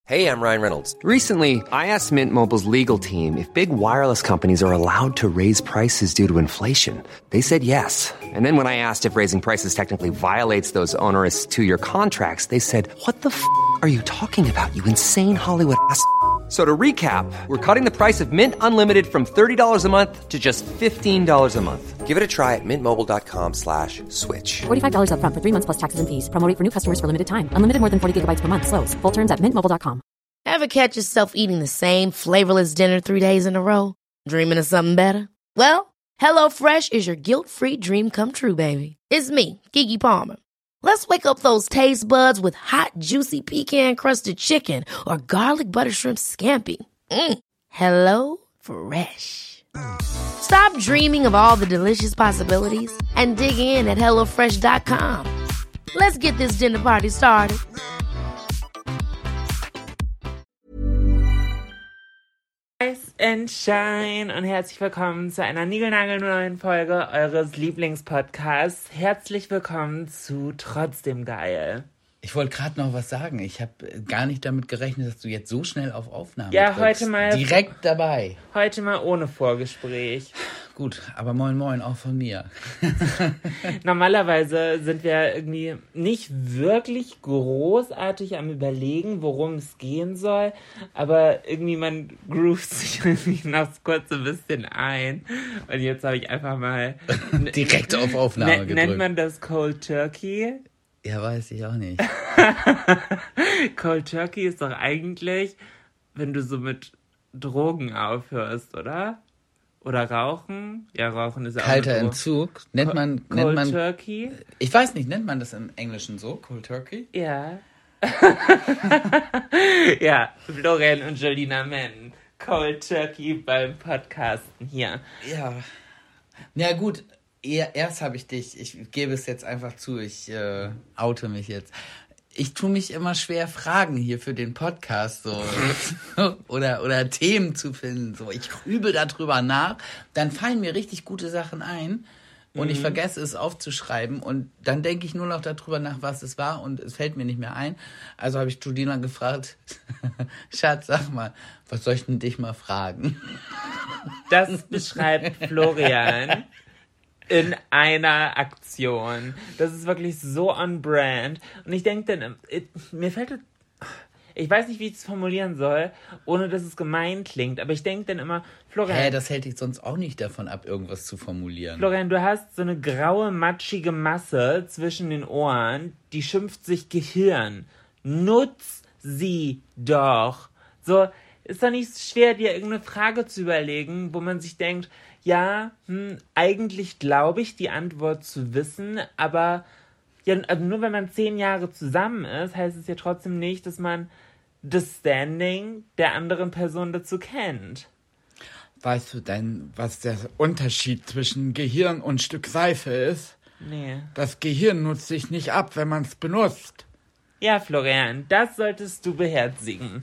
Hey, I'm Ryan Reynolds. Recently, I asked Mint Mobile's legal team if big wireless companies are allowed to raise prices due to inflation. They said yes. And then when I asked if raising prices technically violates those onerous two-year contracts, they said, "What the f*** are you talking about, you insane Hollywood ass?" So to recap, we're cutting the price of Mint Unlimited from $30 a month to just $15 a month. Give it a try at mintmobile.com/switch. $45 up front for 3 months plus taxes and fees. Promo rate for new customers for limited time. Unlimited more than 40 gigabytes per month. Slows full terms at mintmobile.com. Ever catch yourself eating the same flavorless dinner 3 days in a row? Dreaming of something better? Well, HelloFresh is your guilt-free dream come true, baby. It's me, Keke Palmer. Let's wake up those taste buds with hot, juicy pecan-crusted chicken or garlic butter shrimp scampi. Hello Fresh. Stop dreaming of all the delicious possibilities and dig in at HelloFresh.com. Let's get this dinner party started. Rise and Shine und herzlich willkommen zu einer niegelnagelneuen Folge eures Lieblingspodcasts. Herzlich willkommen zu Trotzdem Geil. Ich wollte gerade noch was sagen. Ich habe gar nicht damit gerechnet, dass du jetzt so schnell auf Aufnahme Ja, drückst. heute mal direkt dabei. Heute mal ohne Vorgespräch. Gut, aber moin moin auch von mir. Normalerweise sind wir irgendwie nicht wirklich großartig am Überlegen, worum es gehen soll, aber irgendwie man groovt sich irgendwie noch kurz ein bisschen ein und jetzt habe ich einfach mal Direkt auf Aufnahme gedrückt. Nennt man das Cold Turkey? Ja, weiß ich auch nicht. Cold Turkey ist doch eigentlich, wenn du so mit Drogen aufhörst, oder? Oder Rauchen? Ja, Rauchen ist ja auch Kalter Entzug. Nennt man Turkey? Ich weiß nicht, nennt man das im Englischen so? Cold Turkey? Ja. Ja, Florian und Jolina Mann. Cold Turkey beim Podcasten hier. Ja. Ja gut, erst habe ich dich, ich gebe es jetzt einfach zu, ich oute mich jetzt. Ich tue mich immer schwer, Fragen hier für den Podcast so oder Themen zu finden. So, ich grübel darüber nach, dann fallen mir richtig gute Sachen ein und ich vergesse es aufzuschreiben und dann denke ich nur noch darüber nach, was es war und es fällt mir nicht mehr ein. Also habe ich Judina gefragt, Schatz, sag mal, was soll ich denn dich mal fragen? Das beschreibt Florian in einer Aktion. Das ist wirklich so on brand. Und ich denke dann, mir fällt, ich weiß nicht, wie ich es formulieren soll, ohne dass es gemein klingt, aber ich denke dann immer, Florian... das hält dich sonst auch nicht davon ab, irgendwas zu formulieren. Florian, du hast so eine graue, matschige Masse zwischen den Ohren, die schimpft sich Gehirn. Nutz sie doch. So, ist doch nicht schwer, dir irgendeine Frage zu überlegen, wo man sich denkt, ja, eigentlich glaube ich, die Antwort zu wissen, aber ja, also nur wenn man 10 Jahre zusammen ist, heißt es ja trotzdem nicht, dass man das Standing der anderen Person dazu kennt. Weißt du denn, was der Unterschied zwischen Gehirn und Stück Seife ist? Nee. Das Gehirn nutzt sich nicht ab, wenn man es benutzt. Ja, Florian, das solltest du beherzigen.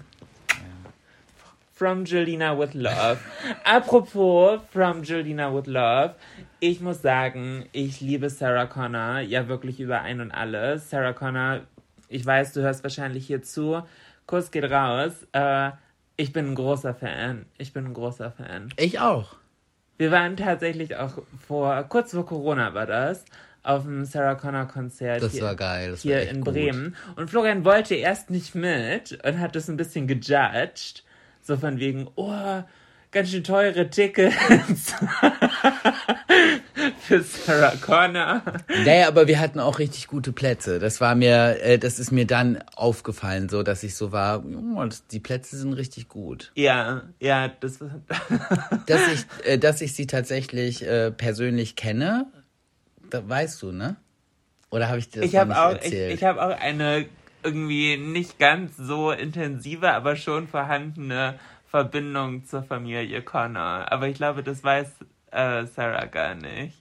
From Jolina with Love. Apropos From Jolina with Love. Ich muss sagen, ich liebe Sarah Connor. Ja, wirklich über ein und alles. Sarah Connor, ich weiß, du hörst wahrscheinlich hier zu. Kuss geht raus. Ich bin ein großer Fan. Ich auch. Wir waren tatsächlich auch kurz vor Corona war das, auf dem Sarah Connor Konzert. Das war geil. Das hier war echt in gut. Bremen. Und Florian wollte erst nicht mit und hat das ein bisschen gejudged. So von wegen, ganz schön teure Tickets für Sarah Connor. Naja, aber wir hatten auch richtig gute Plätze. Das ist mir dann aufgefallen, so, dass ich so war, die Plätze sind richtig gut. Ja, das Dass ich sie tatsächlich persönlich kenne, das weißt du, ne? Oder habe ich dir das noch nicht erzählt? Ich habe auch eine irgendwie nicht ganz so intensive, aber schon vorhandene Verbindung zur Familie Connor. Aber ich glaube, das weiß Sarah gar nicht.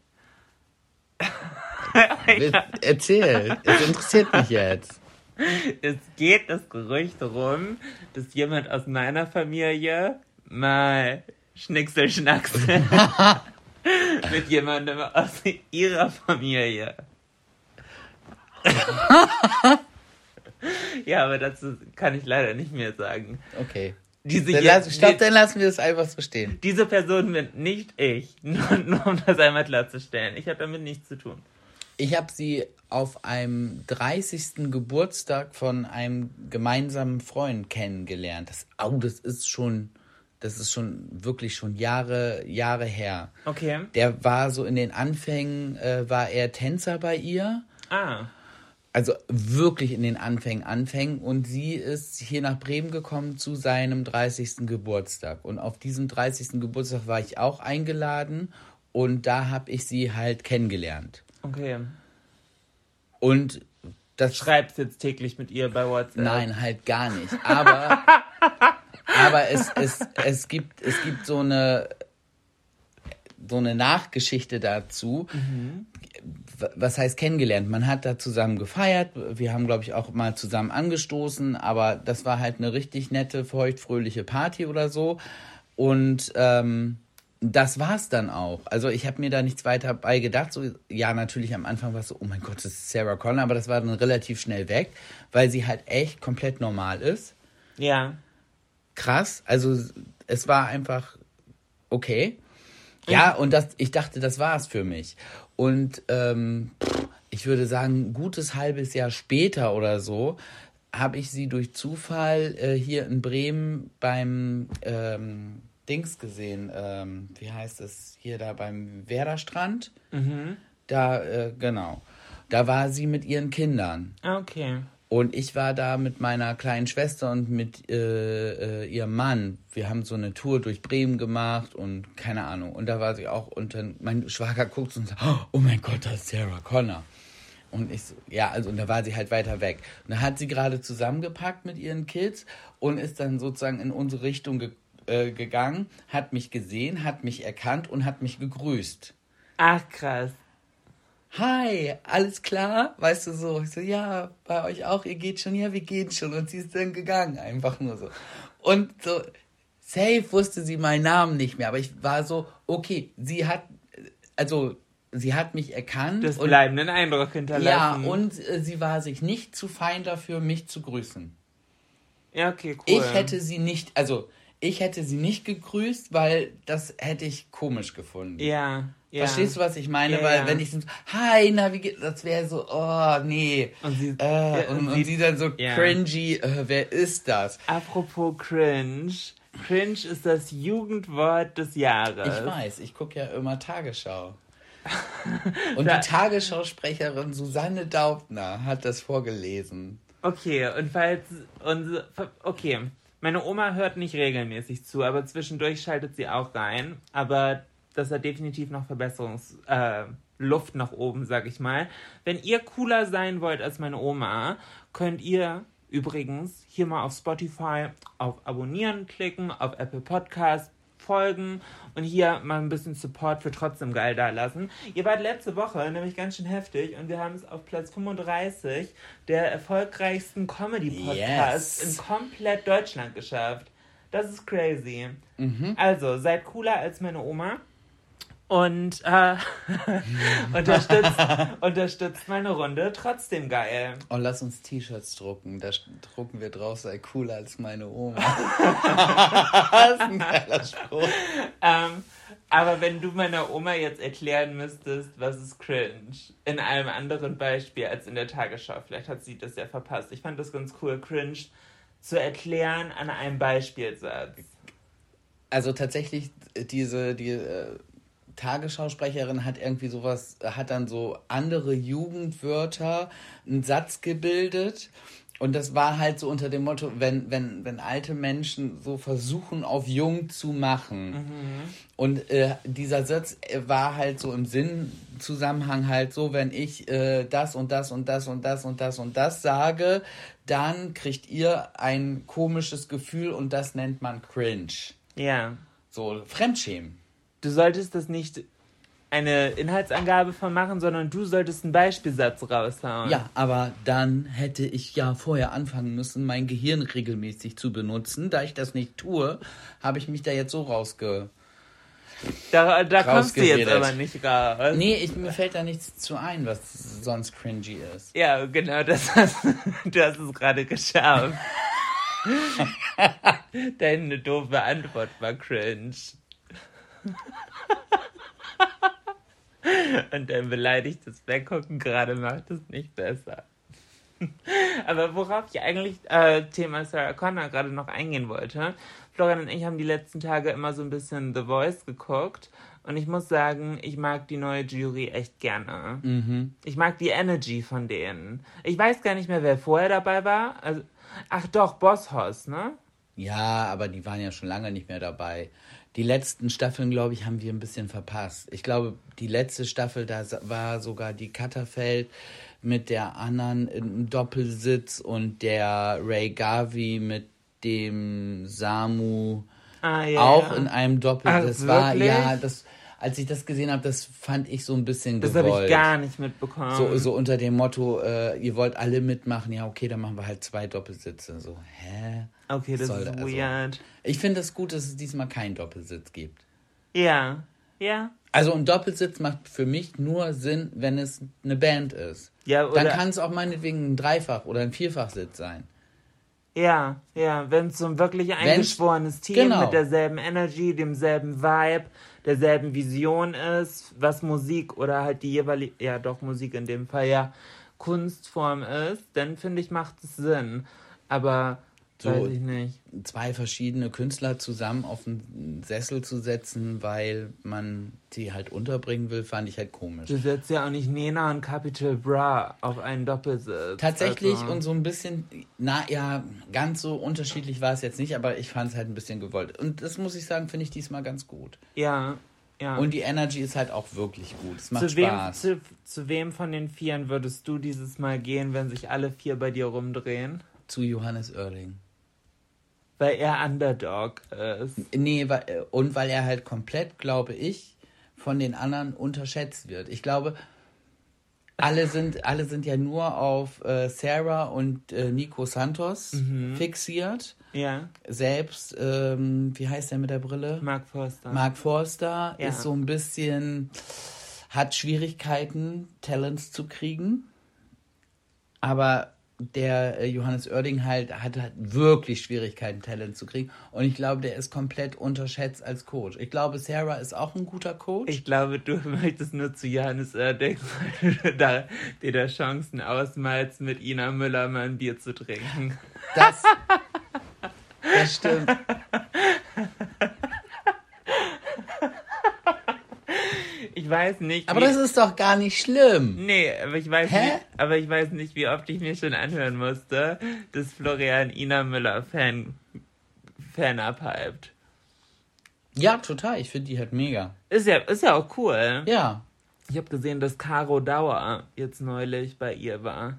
Erzähl, es interessiert mich jetzt. Es geht das Gerücht rum, dass jemand aus meiner Familie mal Schnickselschnacksel mit jemandem aus ihrer Familie. Ja, aber dazu kann ich leider nicht mehr sagen. Okay. Dann lassen wir es einfach so stehen. Diese Person bin nicht ich. Nur um das einmal klarzustellen. Ich habe damit nichts zu tun. Ich habe sie auf einem 30. Geburtstag von einem gemeinsamen Freund kennengelernt. Das ist schon wirklich schon Jahre her. Okay. Der war so in den Anfängen, war er Tänzer bei ihr. Ah. Also wirklich in den Anfängen. Und sie ist hier nach Bremen gekommen zu seinem 30. Geburtstag. Und auf diesem 30. Geburtstag war ich auch eingeladen. Und da habe ich sie halt kennengelernt. Okay. Und das... Schreibst jetzt täglich mit ihr bei WhatsApp? Nein, halt gar nicht. Aber es gibt so eine Nachgeschichte dazu. Mhm. Was heißt kennengelernt? Man hat da zusammen gefeiert. Wir haben, glaube ich, auch mal zusammen angestoßen. Aber das war halt eine richtig nette, feuchtfröhliche Party oder so. Und das war's dann auch. Also ich habe mir da nichts weiter bei gedacht. So, ja, natürlich am Anfang war es so, oh mein Gott, das ist Sarah Connor. Aber das war dann relativ schnell weg, weil sie halt echt komplett normal ist. Ja. Krass. Also es war einfach okay. Ja, und ich dachte, das war's für mich. Und ich würde sagen, ein gutes halbes Jahr später oder so habe ich sie durch Zufall hier in Bremen beim Dings gesehen. Wie heißt es? Hier da beim Werderstrand. Mhm. Da, genau. Da war sie mit ihren Kindern. Okay. Und ich war da mit meiner kleinen Schwester und mit ihrem Mann. Wir haben so eine Tour durch Bremen gemacht und keine Ahnung. Und da war sie auch. Und dann mein Schwager guckt und sagt, oh mein Gott, das ist Sarah Connor. Und ich so, ja, also und da war sie halt weiter weg. Und da hat sie gerade zusammengepackt mit ihren Kids und ist dann sozusagen in unsere Richtung gegangen, hat mich gesehen, hat mich erkannt und hat mich gegrüßt. Ach, krass. Hi, alles klar? Weißt du so? Ich so, ja, bei euch auch, ihr geht schon? Ja, wir gehen schon. Und sie ist dann gegangen, einfach nur so. Und so, safe wusste sie meinen Namen nicht mehr. Aber ich war so, okay, sie hat mich erkannt. Das bleibenden Eindruck hinterlassen. Ja, und sie war sich nicht zu fein dafür, mich zu grüßen. Ja, okay, cool. Ich hätte sie nicht gegrüßt, weil das hätte ich komisch gefunden. Ja. Ja. Verstehst du, was ich meine? Ja, weil wenn ich so, hi, na, wie geht's? Das wäre so, oh, nee. Und sie, und sie dann so cringy, wer ist das? Apropos cringe. Cringe ist das Jugendwort des Jahres. Ich weiß, ich gucke ja immer Tagesschau. Und die Tagesschausprecherin Susanne Daubner hat das vorgelesen. Okay, okay. Meine Oma hört nicht regelmäßig zu, aber zwischendurch schaltet sie auch rein. Aber das hat definitiv noch Luft nach oben, sag ich mal. Wenn ihr cooler sein wollt als meine Oma, könnt ihr übrigens hier mal auf Spotify auf Abonnieren klicken, auf Apple Podcasts folgen und hier mal ein bisschen Support für Trotzdem Geil da lassen. Ihr wart letzte Woche nämlich ganz schön heftig und wir haben es auf Platz 35 der erfolgreichsten Comedy-Podcasts in komplett Deutschland geschafft. Das ist crazy. Mhm. Also, seid cooler als meine Oma. Und unterstützt meine Runde Trotzdem Geil. Oh, lass uns T-Shirts drucken. Da drucken wir drauf, sei cooler als meine Oma. Das ist ein geiler Spruch. Aber wenn du meiner Oma jetzt erklären müsstest, was ist cringe, in einem anderen Beispiel als in der Tagesschau, vielleicht hat sie das ja verpasst. Ich fand das ganz cool, cringe zu erklären an einem Beispielsatz. Also tatsächlich, die Tagesschausprecherin hat irgendwie sowas, hat dann so andere Jugendwörter, einen Satz gebildet und das war halt so unter dem Motto, wenn alte Menschen so versuchen auf jung zu machen. Mhm. Und dieser Satz war halt so im Sinnzusammenhang halt so, wenn ich das und das und das und das und das und das sage, dann kriegt ihr ein komisches Gefühl und das nennt man cringe. Ja. So Fremdschämen. Du solltest das nicht eine Inhaltsangabe von machen, sondern du solltest einen Beispielsatz raushauen. Ja, aber dann hätte ich ja vorher anfangen müssen, mein Gehirn regelmäßig zu benutzen. Da ich das nicht tue, habe ich mich da jetzt so Da kommst du jetzt Rausgeredet. aber nicht raus. Nee, mir fällt da nichts zu ein, was sonst cringy ist. Ja, genau, du hast es gerade geschafft. Deine doofe Antwort war cringe. Und dein beleidigtes Weggucken gerade macht es nicht besser. Aber worauf ich eigentlich Thema Sarah Connor gerade noch eingehen wollte, Florian und ich haben die letzten Tage immer so ein bisschen The Voice geguckt und ich muss sagen, ich mag die neue Jury echt gerne. Ich mag die Energy von denen. Ich weiß gar nicht mehr, wer vorher dabei war. Also, ach doch, Boss Hoss, ne? Ja, aber die waren ja schon lange nicht mehr dabei. Die letzten Staffeln, glaube ich, haben wir ein bisschen verpasst. Ich glaube, die letzte Staffel, da war sogar die Katterfeld mit der anderen im Doppelsitz und der Ray Garvey mit dem Samu auch in einem Doppelsitz. Ach, wirklich? Als ich das gesehen habe, das fand ich so ein bisschen Das gewollt. habe ich gar nicht mitbekommen. So unter dem Motto, ihr wollt alle mitmachen, ja okay, dann machen wir halt 2 Doppelsitze. So, hä? Okay, das Soll ist also- weird. Ich finde es gut, dass es diesmal keinen Doppelsitz gibt. Ja. Also ein Doppelsitz macht für mich nur Sinn, wenn es eine Band ist. Ja, Dann oder, kann es auch meinetwegen ein Dreifach- oder ein Vierfachsitz sein. ja, wenn es so ein wirklich eingeschworenes Team genau. mit derselben Energy, demselben Vibe, derselben Vision ist, was Musik oder halt die jeweilige, ja doch Musik in dem Fall ja Kunstform ist, dann finde ich, macht es Sinn. Aber weiß ich nicht. 2 verschiedene Künstler zusammen auf einen Sessel zu setzen, weil man die halt unterbringen will, fand ich halt komisch. Du setzt ja auch nicht Nena und Capital Bra auf einen Doppelsitz. Tatsächlich Also, und so ein bisschen, ganz so unterschiedlich war es jetzt nicht, aber ich fand es halt ein bisschen gewollt. Und das muss ich sagen, finde ich diesmal ganz gut. Ja. Und die Energy ist halt auch wirklich gut. Es macht Zu wem, Spaß. zu wem von den Vieren würdest du dieses Mal gehen, wenn sich alle 4 bei dir rumdrehen? Zu Johannes Oerling. Weil er Underdog ist. Nee, weil er halt komplett, glaube ich, von den anderen unterschätzt wird. Ich glaube, alle sind ja nur auf Sarah und Nico Santos fixiert. Ja. Selbst, wie heißt der mit der Brille? Mark Forster. Mark Forster Ja. ist so ein bisschen, hat Schwierigkeiten, Talents zu kriegen. Aber der Johannes Oerding hat wirklich Schwierigkeiten, Talent zu kriegen. Und ich glaube, der ist komplett unterschätzt als Coach. Ich glaube, Sarah ist auch ein guter Coach. Ich glaube, du möchtest nur zu Johannes Oerding, weil du dir da Chancen ausmalst, mit Ina Müller mal ein Bier zu trinken. Das stimmt. Ich weiß nicht. Aber das ist doch gar nicht schlimm. Nee, aber ich weiß nicht, wie oft ich mir schon anhören musste, dass Florian Ina Müller Fan abhypt. Ja, total. Ich finde die halt mega. Ist ja auch cool. Ja. Ich habe gesehen, dass Caro Dauer jetzt neulich bei ihr war.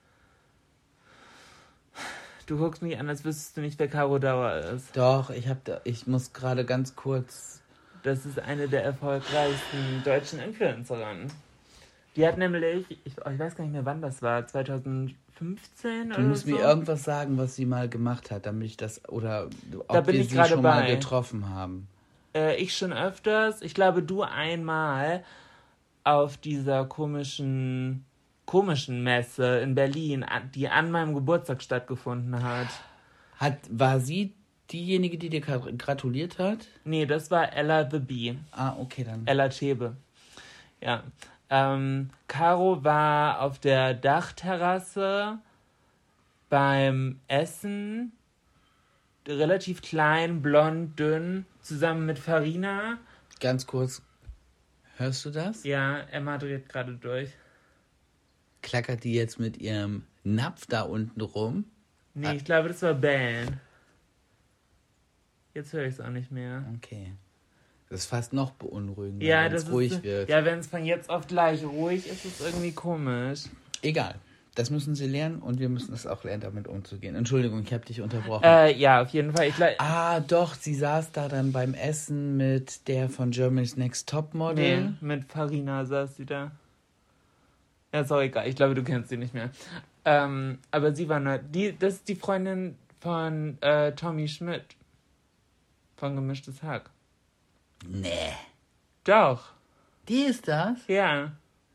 Du guckst mich an, als wüsstest du nicht, wer Caro Dauer ist. Doch, ich muss gerade ganz kurz... Das ist eine der erfolgreichsten deutschen Influencerinnen. Die hat nämlich, ich weiß gar nicht mehr, wann das war, 2015 oder so? Du musst mir irgendwas sagen, was sie mal gemacht hat, damit ich das, oder Da ob bin wir ich sie gerade schon mal bei. getroffen haben. Ich schon öfters. Ich glaube, du einmal auf dieser komischen Messe in Berlin, die an meinem Geburtstag stattgefunden hat. War sie diejenige, die dir gratuliert hat? Nee, das war Ella the Bee. Ah, okay, dann. Ella Tschebe. Ja. Caro war auf der Dachterrasse beim Essen, relativ klein, blond, dünn, zusammen mit Farina. Ganz kurz, hörst du das? Ja, Emma dreht gerade durch. Klackert die jetzt mit ihrem Napf da unten rum? Nee, ich glaube, das war Bellen. Jetzt höre ich es auch nicht mehr. Okay. Das ist fast noch beunruhigender, Ja, wenn das es ist, ruhig wird. Ja, wenn es von jetzt auf gleich ruhig ist, ist es irgendwie komisch. Egal. Das müssen sie lernen und wir müssen es auch lernen, damit umzugehen. Entschuldigung, ich habe dich unterbrochen. Ja, auf jeden Fall. Doch, sie saß da dann beim Essen mit der von Germany's Next Topmodel. Nee, mit Farina saß sie da. Ja, ist auch egal. Ich glaube, du kennst sie nicht mehr. Aber sie war das ist die Freundin von Tommy Schmidt. Von Gemischtes Hack. Nee. Doch, Die ist das? ja.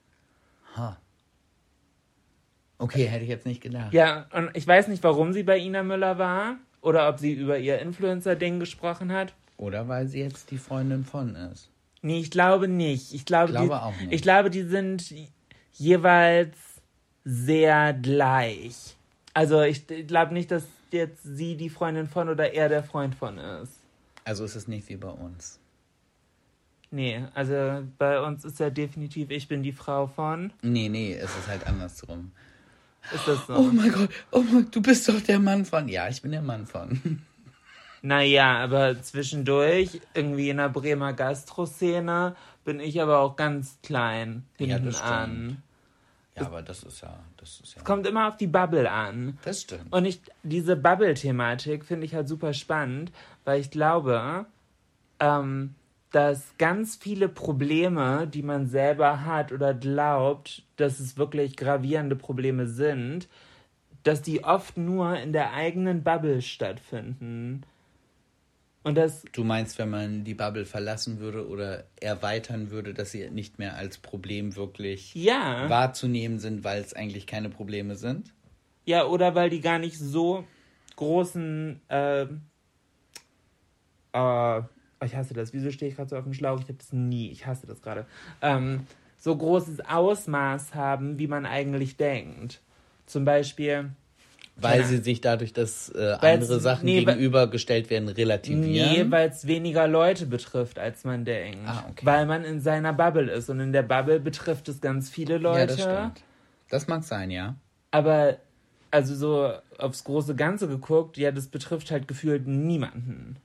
Okay, hätte ich jetzt nicht gedacht. Ja, und ich weiß nicht, warum sie bei Ina Müller war oder ob sie über ihr Influencer-Ding gesprochen hat. Oder weil sie jetzt die Freundin von ist. Nee, ich glaube nicht. Ich glaube auch nicht. Ich glaube, die sind jeweils sehr gleich. Also ich glaube nicht, dass jetzt sie die Freundin von oder er der Freund von ist. Also ist es nicht wie bei uns. Nee, also bei uns ist ja definitiv, ich bin die Frau von. Nee, es ist halt andersrum. Ist das so? Oh mein Gott, du bist doch der Mann von. Ja, ich bin der Mann von. Naja, aber zwischendurch, irgendwie in der Bremer Gastro-Szene, bin ich aber auch ganz klein Ja, hinten das stimmt. an. Ja, aber das ist ja. Kommt immer auf die Bubble an. Das stimmt. Und diese Bubble-Thematik finde ich halt super spannend, weil ich glaube, dass ganz viele Probleme, die man selber hat oder glaubt, dass es wirklich gravierende Probleme sind, dass die oft nur in der eigenen Bubble stattfinden. Und das, Du meinst, wenn man die Bubble verlassen würde oder erweitern würde, dass sie nicht mehr als Problem wirklich ja, wahrzunehmen sind, weil es eigentlich keine Probleme sind? ja, oder weil die gar nicht so großen, ich hasse das, wieso stehe ich gerade so auf dem Schlauch? Ich habe das nie, ich hasse das gerade. So großes Ausmaß haben, wie man eigentlich denkt. Zum Beispiel, Weil Keine sie sich dadurch, dass Weil's- andere Sachen nee, gegenübergestellt werden, relativieren. nee, weil es weniger Leute betrifft, als man denkt. Okay. Weil man in seiner Bubble ist. Und in der Bubble betrifft es ganz viele Leute. Ja, das stimmt. Das mag sein, ja. Aber, also so aufs große Ganze geguckt, ja, das betrifft halt gefühlt niemanden.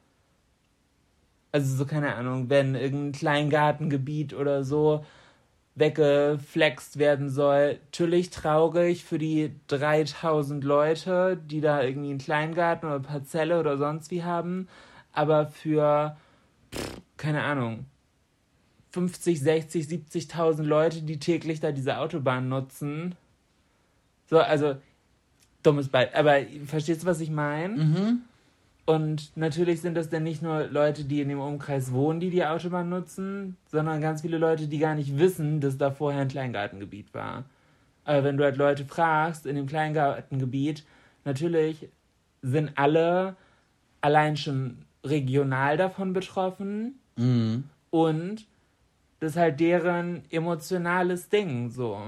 Also so, keine Ahnung, wenn irgendein Kleingartengebiet oder so weggeflext werden soll. Natürlich traurig für die 3000 Leute, die da irgendwie einen Kleingarten oder Parzelle oder sonst wie haben. Aber für, keine Ahnung, 50, 60, 70.000 Leute, die täglich da diese Autobahn nutzen. So, also, dummes Beispiel. Aber verstehst du, was ich meine? Mhm. Und natürlich sind das dann nicht nur Leute, die in dem Umkreis wohnen, die die Autobahn nutzen, sondern ganz viele Leute, die gar nicht wissen, dass da vorher ein Kleingartengebiet war. Aber wenn du halt Leute fragst, in dem Kleingartengebiet, natürlich sind alle allein schon regional davon betroffen und das ist halt deren emotionales Ding, so.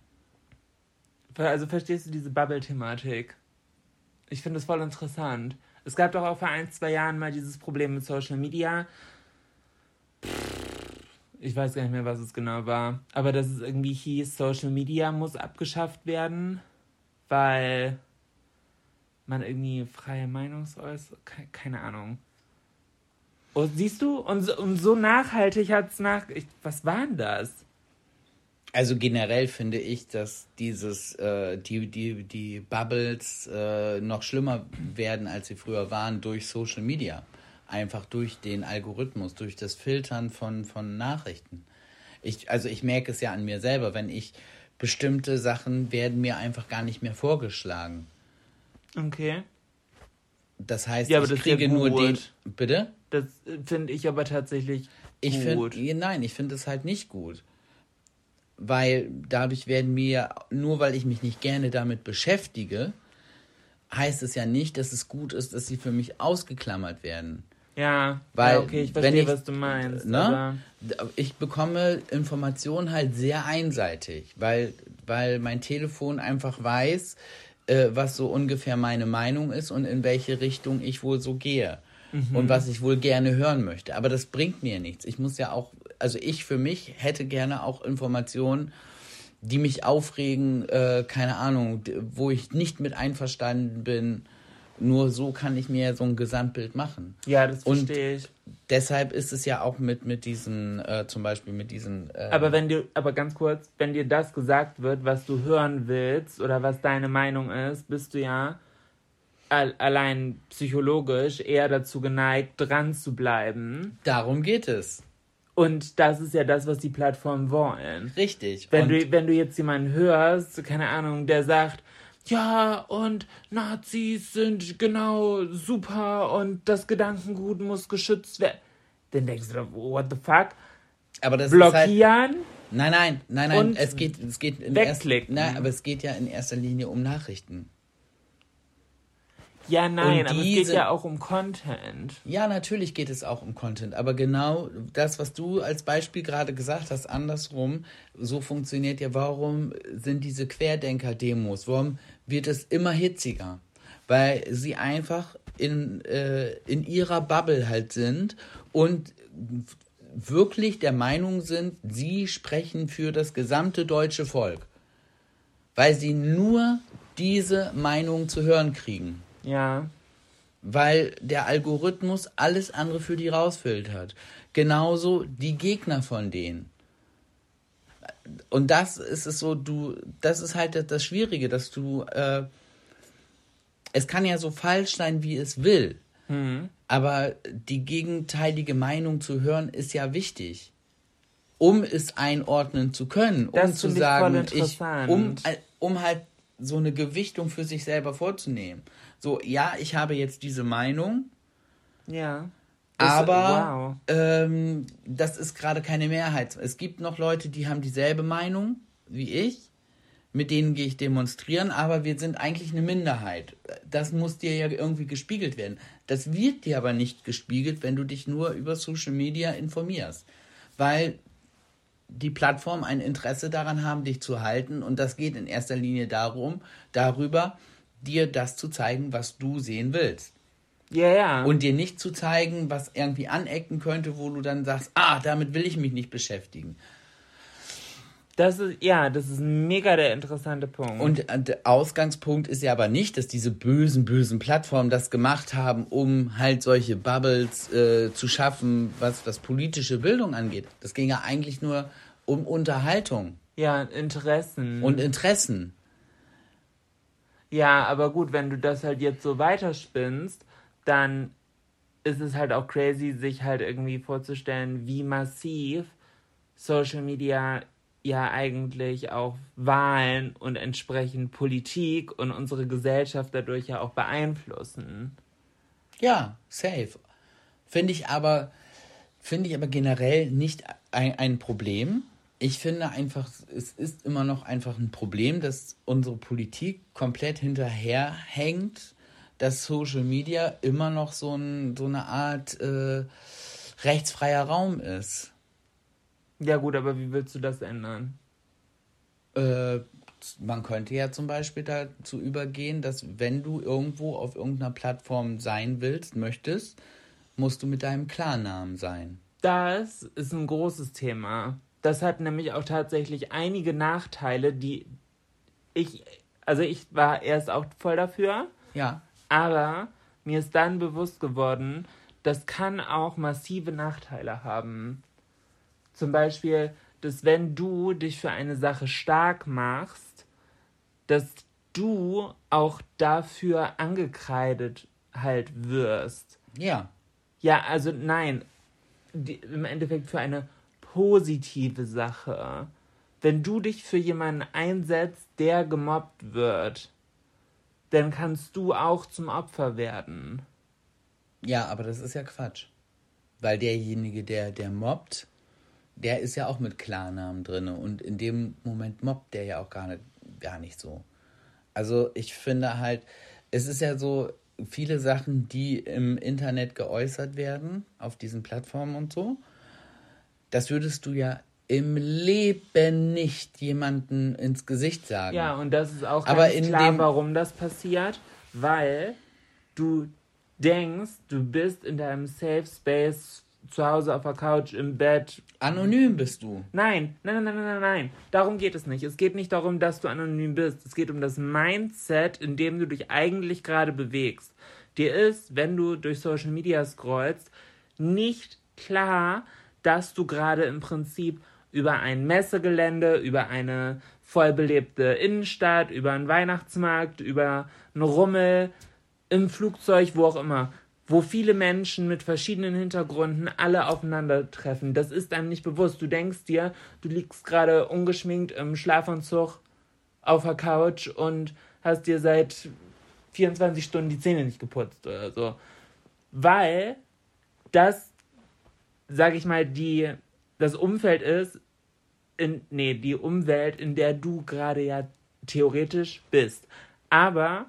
Also verstehst du diese Bubble-Thematik? Ich finde das voll interessant. Es gab doch auch vor 1-2 Jahren mal dieses Problem mit Social Media. Ich weiß gar nicht mehr, was es genau war. Aber dass es irgendwie hieß, Social Media muss abgeschafft werden, weil man irgendwie freie Meinungsäußerung... Keine Ahnung. Und siehst du? Und so nachhaltig hat es was war denn das? Also generell finde ich, dass die Bubbles noch schlimmer werden, als sie früher waren, durch Social Media. Einfach durch den Algorithmus, durch das Filtern von Nachrichten. Ich merke es ja an mir selber, wenn bestimmte Sachen werden mir einfach gar nicht mehr vorgeschlagen. Okay. Das heißt, Ja, aber ich das ist ja kriege nur den... gut. Bitte? Das finde ich aber tatsächlich gut. Ich finde es halt nicht gut. Weil dadurch werden mir, nur weil ich mich nicht gerne damit beschäftige, heißt es ja nicht, dass es gut ist, dass sie für mich ausgeklammert werden. Ja, Weil, ja, okay, ich wenn verstehe, ich- was du meinst. Ne? Aber Ich bekomme Informationen halt sehr einseitig, weil mein Telefon einfach weiß, was so ungefähr meine Meinung ist und in welche Richtung ich wohl so gehe. Und was ich wohl gerne hören möchte. Aber das bringt mir nichts. Ich muss ja auch, also ich für mich hätte gerne auch Informationen, die mich aufregen, keine Ahnung, wo ich nicht mit einverstanden bin. Nur so kann ich mir so ein Gesamtbild machen. ja, das Und verstehe ich. deshalb ist es ja auch mit diesen, zum Beispiel mit diesen... Aber ganz kurz, wenn dir das gesagt wird, was du hören willst oder was deine Meinung ist, bist du ja allein psychologisch eher dazu geneigt, dran zu bleiben. darum geht es. Und das ist ja das, was die Plattformen wollen. Richtig. Wenn du jetzt jemanden hörst, keine Ahnung, der sagt, ja, und Nazis sind genau super und das Gedankengut muss geschützt werden, dann denkst du, what the fuck? Aber das blockieren. Ist halt, nein. Und Es geht in wegklicken. aber es geht ja in erster Linie um Nachrichten. Ja, nein, Und aber es die geht sind- ja auch um Content. Ja, natürlich geht es auch um Content, aber genau das, was du als Beispiel gerade gesagt hast, andersrum, so funktioniert ja, warum sind diese Querdenker-Demos, warum wird es immer hitziger? Weil sie einfach in ihrer Bubble halt sind und wirklich der Meinung sind, sie sprechen für das gesamte deutsche Volk. Weil sie nur diese Meinung zu hören kriegen. Ja. Weil der Algorithmus alles andere für die rausfiltert. Genauso die Gegner von denen. Und das ist es so, das ist halt das Schwierige, dass du, es kann ja so falsch sein, wie es will. Aber die gegenteilige Meinung zu hören, ist ja wichtig. Um es einordnen zu können, um Das zu finde ich voll sagen, interessant. um halt so eine Gewichtung für sich selber vorzunehmen. So, ja, ich habe jetzt diese Meinung, Ja. aber Wow. das ist gerade keine Mehrheit. Es gibt noch Leute, die haben dieselbe Meinung wie ich, mit denen gehe ich demonstrieren, aber wir sind eigentlich eine Minderheit. Das muss dir ja irgendwie gespiegelt werden. Das wird dir aber nicht gespiegelt, wenn du dich nur über Social Media informierst. Weil die Plattformen ein Interesse daran haben, dich zu halten, und das geht in erster Linie darüber, dir das zu zeigen, was du sehen willst. Ja. Und dir nicht zu zeigen, was irgendwie anecken könnte, wo du dann sagst, damit will ich mich nicht beschäftigen. Das ist mega der interessante Punkt. Und der Ausgangspunkt ist ja aber nicht, dass diese bösen Plattformen das gemacht haben, um halt solche Bubbles zu schaffen, was politische Bildung angeht. Das ging ja eigentlich nur um Unterhaltung ja, Interessen. und Interessen. Ja, aber gut, wenn du das halt jetzt so weiterspinnst, dann ist es halt auch crazy, sich halt irgendwie vorzustellen, wie massiv Social Media ja eigentlich auch Wahlen und entsprechend Politik und unsere Gesellschaft dadurch ja auch beeinflussen. Ja, safe. Finde ich aber generell nicht ein Problem. Ich finde einfach, es ist immer noch einfach ein Problem, dass unsere Politik komplett hinterherhängt, dass Social Media immer noch so eine Art rechtsfreier Raum ist. Ja gut, aber wie willst du das ändern? Man könnte ja zum Beispiel dazu übergehen, dass wenn du irgendwo auf irgendeiner Plattform sein möchtest, musst du mit deinem Klarnamen sein. Das ist ein großes Thema. Das hat nämlich auch tatsächlich einige Nachteile, die ich war erst auch voll dafür, Ja. aber mir ist dann bewusst geworden, das kann auch massive Nachteile haben. Zum Beispiel, dass wenn du dich für eine Sache stark machst, dass du auch dafür angekreidet halt wirst. Ja. Ja, also nein, im Endeffekt für eine positive Sache. Wenn du dich für jemanden einsetzt, der gemobbt wird, dann kannst du auch zum Opfer werden. Ja, aber das ist ja Quatsch. Weil derjenige, der mobbt, der ist ja auch mit Klarnamen drin. Und in dem Moment mobbt der ja auch gar nicht so. Also ich finde halt, es ist ja so, viele Sachen, die im Internet geäußert werden, auf diesen Plattformen und so, das würdest du ja im Leben nicht jemandem ins Gesicht sagen. Ja, und das ist auch Aber ganz klar, warum das passiert, weil du denkst, du bist in deinem Safe Space zu Hause auf der Couch, im Bett. Anonym bist du. Nein. Darum geht es nicht. Es geht nicht darum, dass du anonym bist. Es geht um das Mindset, in dem du dich eigentlich gerade bewegst. Dir ist, wenn du durch Social Media scrollst, nicht klar, dass du gerade im Prinzip über ein Messegelände, über eine vollbelebte Innenstadt, über einen Weihnachtsmarkt, über einen Rummel, im Flugzeug, wo auch immer, wo viele Menschen mit verschiedenen Hintergründen alle aufeinandertreffen. Das ist einem nicht bewusst. Du denkst dir, du liegst gerade ungeschminkt im Schlafanzug auf der Couch und hast dir seit 24 Stunden die Zähne nicht geputzt oder so. Weil das, sag ich mal, die das Umfeld ist, die Umwelt, in der du gerade ja theoretisch bist. Aber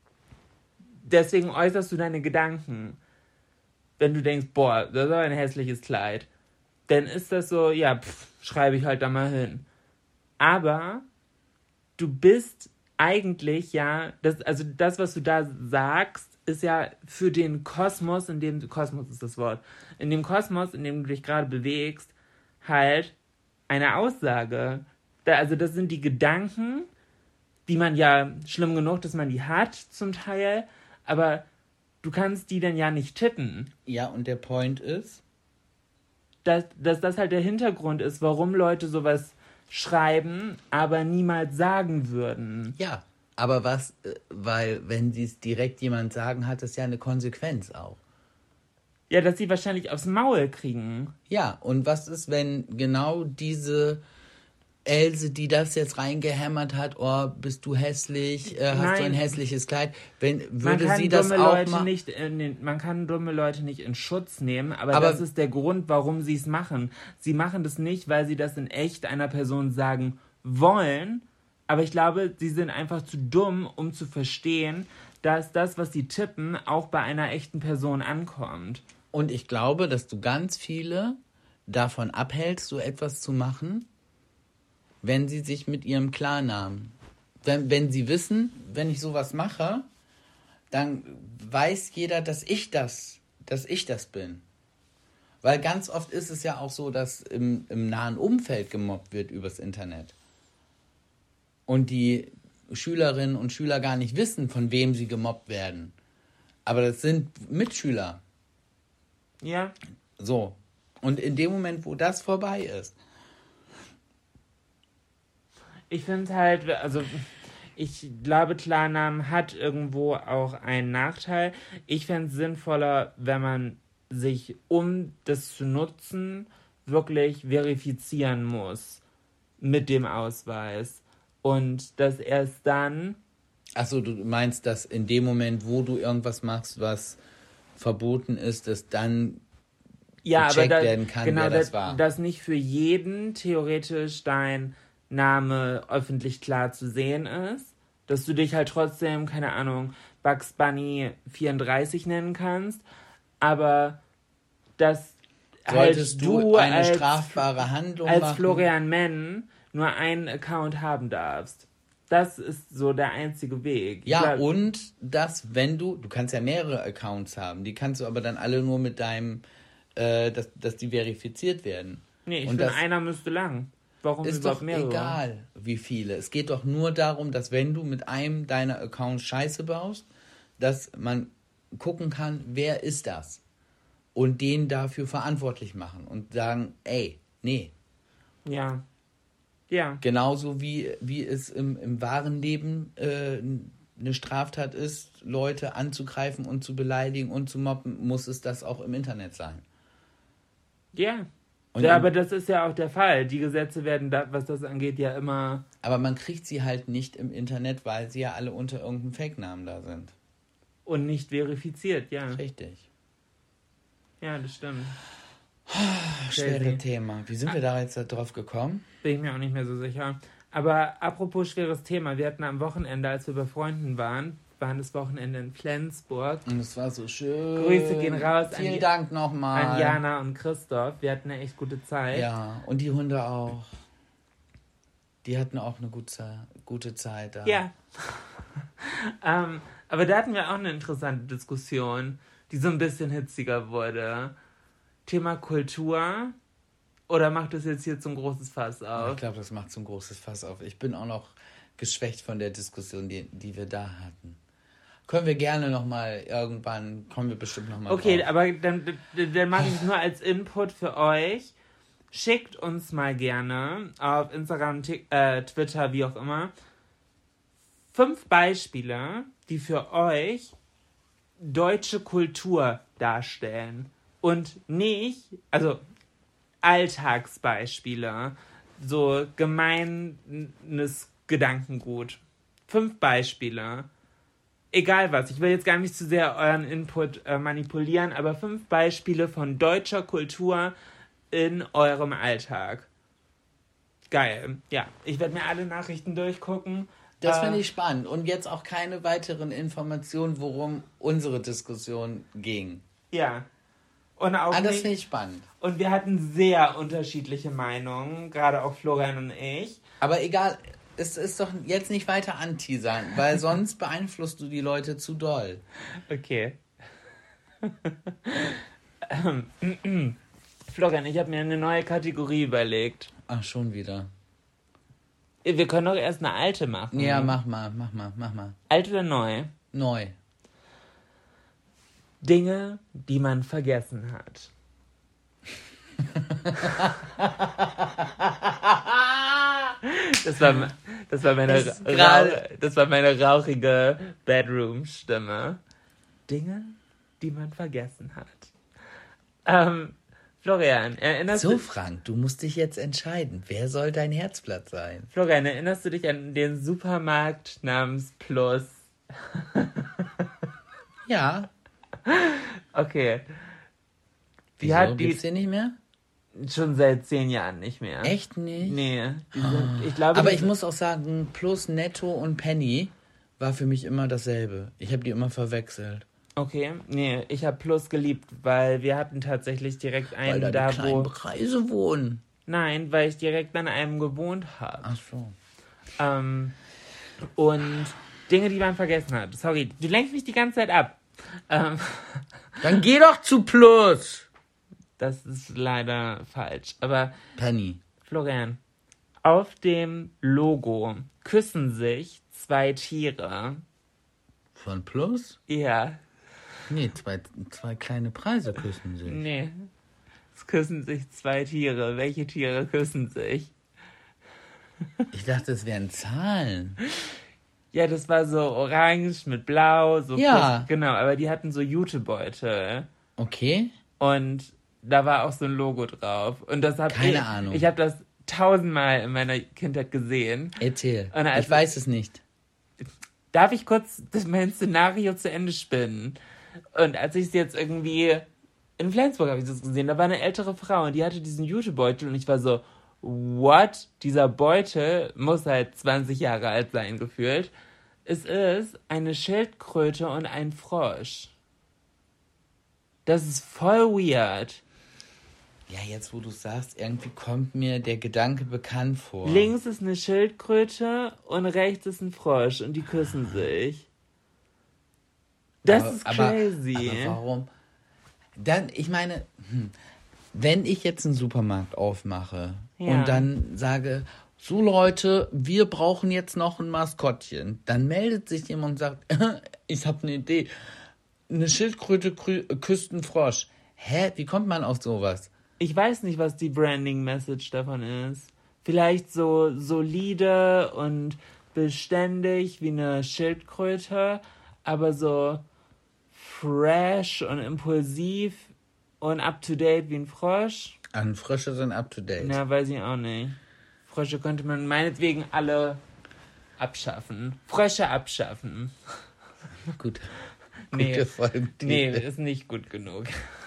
deswegen äußerst du deine Gedanken. Wenn du denkst, boah, das ist aber ein hässliches Kleid, dann ist das so, ja, schreibe ich halt da mal hin. Aber du bist eigentlich ja, das, was du da sagst, ist ja für den Kosmos, Kosmos ist das Wort, in dem Kosmos, in dem du dich gerade bewegst, halt eine Aussage. Das sind die Gedanken, die man ja, schlimm genug, dass man die hat zum Teil, aber du kannst die dann ja nicht tippen. Ja, und der Point ist? Dass das halt der Hintergrund ist, warum Leute sowas schreiben, aber niemals sagen würden. Ja, aber weil wenn sie es direkt jemand sagen, hat das ja eine Konsequenz auch. Ja, dass sie wahrscheinlich aufs Maul kriegen. Ja, und was ist, wenn genau diese Else, die das jetzt reingehämmert hat, oh, bist du hässlich, hast du ein hässliches Kleid, würde sie das auch machen? Man kann dumme Leute nicht in Schutz nehmen, aber das ist der Grund, warum sie es machen. Sie machen das nicht, weil sie das in echt einer Person sagen wollen, aber ich glaube, sie sind einfach zu dumm, um zu verstehen, dass das, was sie tippen, auch bei einer echten Person ankommt. Und ich glaube, dass du ganz viele davon abhältst, so etwas zu machen, wenn sie sich mit ihrem Klarnamen, wenn sie wissen, wenn ich sowas mache, dann weiß jeder, dass ich das bin. Weil ganz oft ist es ja auch so, dass im nahen Umfeld gemobbt wird übers Internet. Und die Schülerinnen und Schüler gar nicht wissen, von wem sie gemobbt werden. Aber das sind Mitschüler. Ja. So. Und in dem Moment, wo das vorbei ist. Ich finde halt, ich glaube, Klarnamen hat irgendwo auch einen Nachteil. Ich fände es sinnvoller, wenn man sich, um das zu nutzen, wirklich verifizieren muss mit dem Ausweis. Und dass erst dann... Achso, du meinst, dass in dem Moment, wo du irgendwas machst, was verboten ist, dass dann gecheckt werden kann, wer das war. Dass nicht für jeden theoretisch dein Name öffentlich klar zu sehen ist. Dass du dich halt trotzdem, keine Ahnung, Bugs Bunny 34 nennen kannst. Aber dass solltest halt du eine strafbare Handlung als machen, Florian Menn nur einen Account haben darfst. Das ist so der einzige Weg. Ja, und dass, wenn du kannst ja mehrere Accounts haben, die kannst du aber dann alle nur mit deinem, dass die verifiziert werden. Nee, ich finde, einer müsste lang. Warum ist überhaupt doch mehrere? Egal, wie viele. Es geht doch nur darum, dass wenn du mit einem deiner Accounts Scheiße baust, dass man gucken kann, wer ist das? Und den dafür verantwortlich machen und sagen, ey, nee. Ja. Ja. Genauso wie es im wahren Leben eine Straftat ist, Leute anzugreifen und zu beleidigen und zu mobben, muss es das auch im Internet sein. Ja. Ja, aber das ist ja auch der Fall. Die Gesetze werden, was das angeht, ja immer... Aber man kriegt sie halt nicht im Internet, weil sie ja alle unter irgendeinem Fake-Namen da sind. Und nicht verifiziert, ja. Richtig. Ja, das stimmt. Schweres Thema. Wie sind wir da jetzt drauf gekommen? Bin ich mir auch nicht mehr so sicher. Aber apropos schweres Thema. Wir hatten am Wochenende, als wir bei Freunden waren das Wochenende in Flensburg. Und es war so schön. Grüße gehen raus. Vielen Dank nochmal. An Jana und Christoph. Wir hatten eine echt gute Zeit. Ja, und die Hunde auch. Die hatten auch eine gute Zeit da. Ja. Aber da hatten wir auch eine interessante Diskussion, die so ein bisschen hitziger wurde. Thema Kultur. Oder macht das jetzt hier zum großes Fass auf? Ich glaube, das macht zum großes Fass auf. Ich bin auch noch geschwächt von der Diskussion, die wir da hatten. Können wir gerne nochmal irgendwann, kommen wir bestimmt nochmal Okay, drauf. aber dann mache ich es nur als Input für euch. Schickt uns mal gerne auf Instagram, Twitter, wie auch immer, 5 Beispiele, die für euch deutsche Kultur darstellen. Und nicht, also Alltagsbeispiele, so gemeines Gedankengut. 5 Beispiele. Egal was, ich will jetzt gar nicht zu sehr euren Input manipulieren, aber 5 Beispiele von deutscher Kultur, in eurem Alltag. Geil. Ja, ich werde mir alle Nachrichten durchgucken. Das finde ich spannend. Und jetzt auch keine weiteren Informationen, worum unsere Diskussion ging. Ja. Und auch das nicht, finde ich spannend. Und wir hatten sehr unterschiedliche Meinungen, gerade auch Florian und ich. Aber egal, es ist doch jetzt nicht weiter anteasern, weil sonst beeinflusst du die Leute zu doll. Okay. Florian, ich habe mir eine neue Kategorie überlegt. Ach, schon wieder. Wir können doch erst eine alte machen. Ja, mach mal. Alt oder neu? Neu. Dinge, die man vergessen hat. Das war meine rauchige Bedroom-Stimme. Dinge, die man vergessen hat. Florian, erinnerst du... So, Frank, du musst dich jetzt entscheiden. Wer soll dein Herzblatt sein? Florian, erinnerst du dich an den Supermarkt namens Plus? Ja. Okay. Wieso, gibt's den nicht mehr? Schon seit 10 Jahren nicht mehr. Echt nicht? Nee. Ich glaube, aber ich muss auch sagen, Plus, Netto und Penny war für mich immer dasselbe. Ich habe die immer verwechselt. Okay, nee, ich habe Plus geliebt, weil wir hatten tatsächlich direkt einen weil da die kleinen Preise wohnen. Nein, weil ich direkt an einem gewohnt habe. Ach so. Und Dinge, die man vergessen hat. Sorry, du lenkst mich die ganze Zeit ab. Dann geh doch zu Plus. Das ist leider falsch. Aber Penny. Florian, auf dem Logo küssen sich 2 Tiere. Von Plus? Ja. Nee, zwei kleine Preise küssen sich. Nee. Es küssen sich 2 Tiere. Welche Tiere küssen sich? Ich dachte, es wären Zahlen. Ja, das war so orange mit blau. So ja. Genau, aber die hatten so Jutebeutel. Okay. Und da war auch so ein Logo drauf. Und das Keine Ahnung. Ich habe das 1000-mal in meiner Kindheit gesehen. Erzähl. Ich weiß es nicht. Darf ich kurz mein Szenario zu Ende spinnen? Und als ich es jetzt irgendwie... In Flensburg habe ich das gesehen. Da war eine ältere Frau und die hatte diesen Jutebeutel. Und ich war so, what? Dieser Beutel muss halt 20 Jahre alt sein, gefühlt. Es ist eine Schildkröte und ein Frosch. Das ist voll weird. Ja, jetzt wo du sagst, irgendwie kommt mir der Gedanke bekannt vor. Links ist eine Schildkröte und rechts ist ein Frosch und die küssen sich. Das ist crazy. Aber warum? Dann, ich meine, wenn ich jetzt einen Supermarkt aufmache und dann sage, so Leute, wir brauchen jetzt noch ein Maskottchen, dann meldet sich jemand und sagt, ich habe eine Idee. Eine Schildkröte küsst einen Frosch. Hä? Wie kommt man auf sowas? Ich weiß nicht, was die Branding-Message davon ist. Vielleicht so solide und beständig wie eine Schildkröte, aber so fresh und impulsiv und up-to-date wie ein Frosch. Frösche sind up-to-date. Ja, weiß ich auch nicht. Frösche könnte man meinetwegen alle abschaffen. Frösche abschaffen. Gut. Nee, ist nicht gut genug.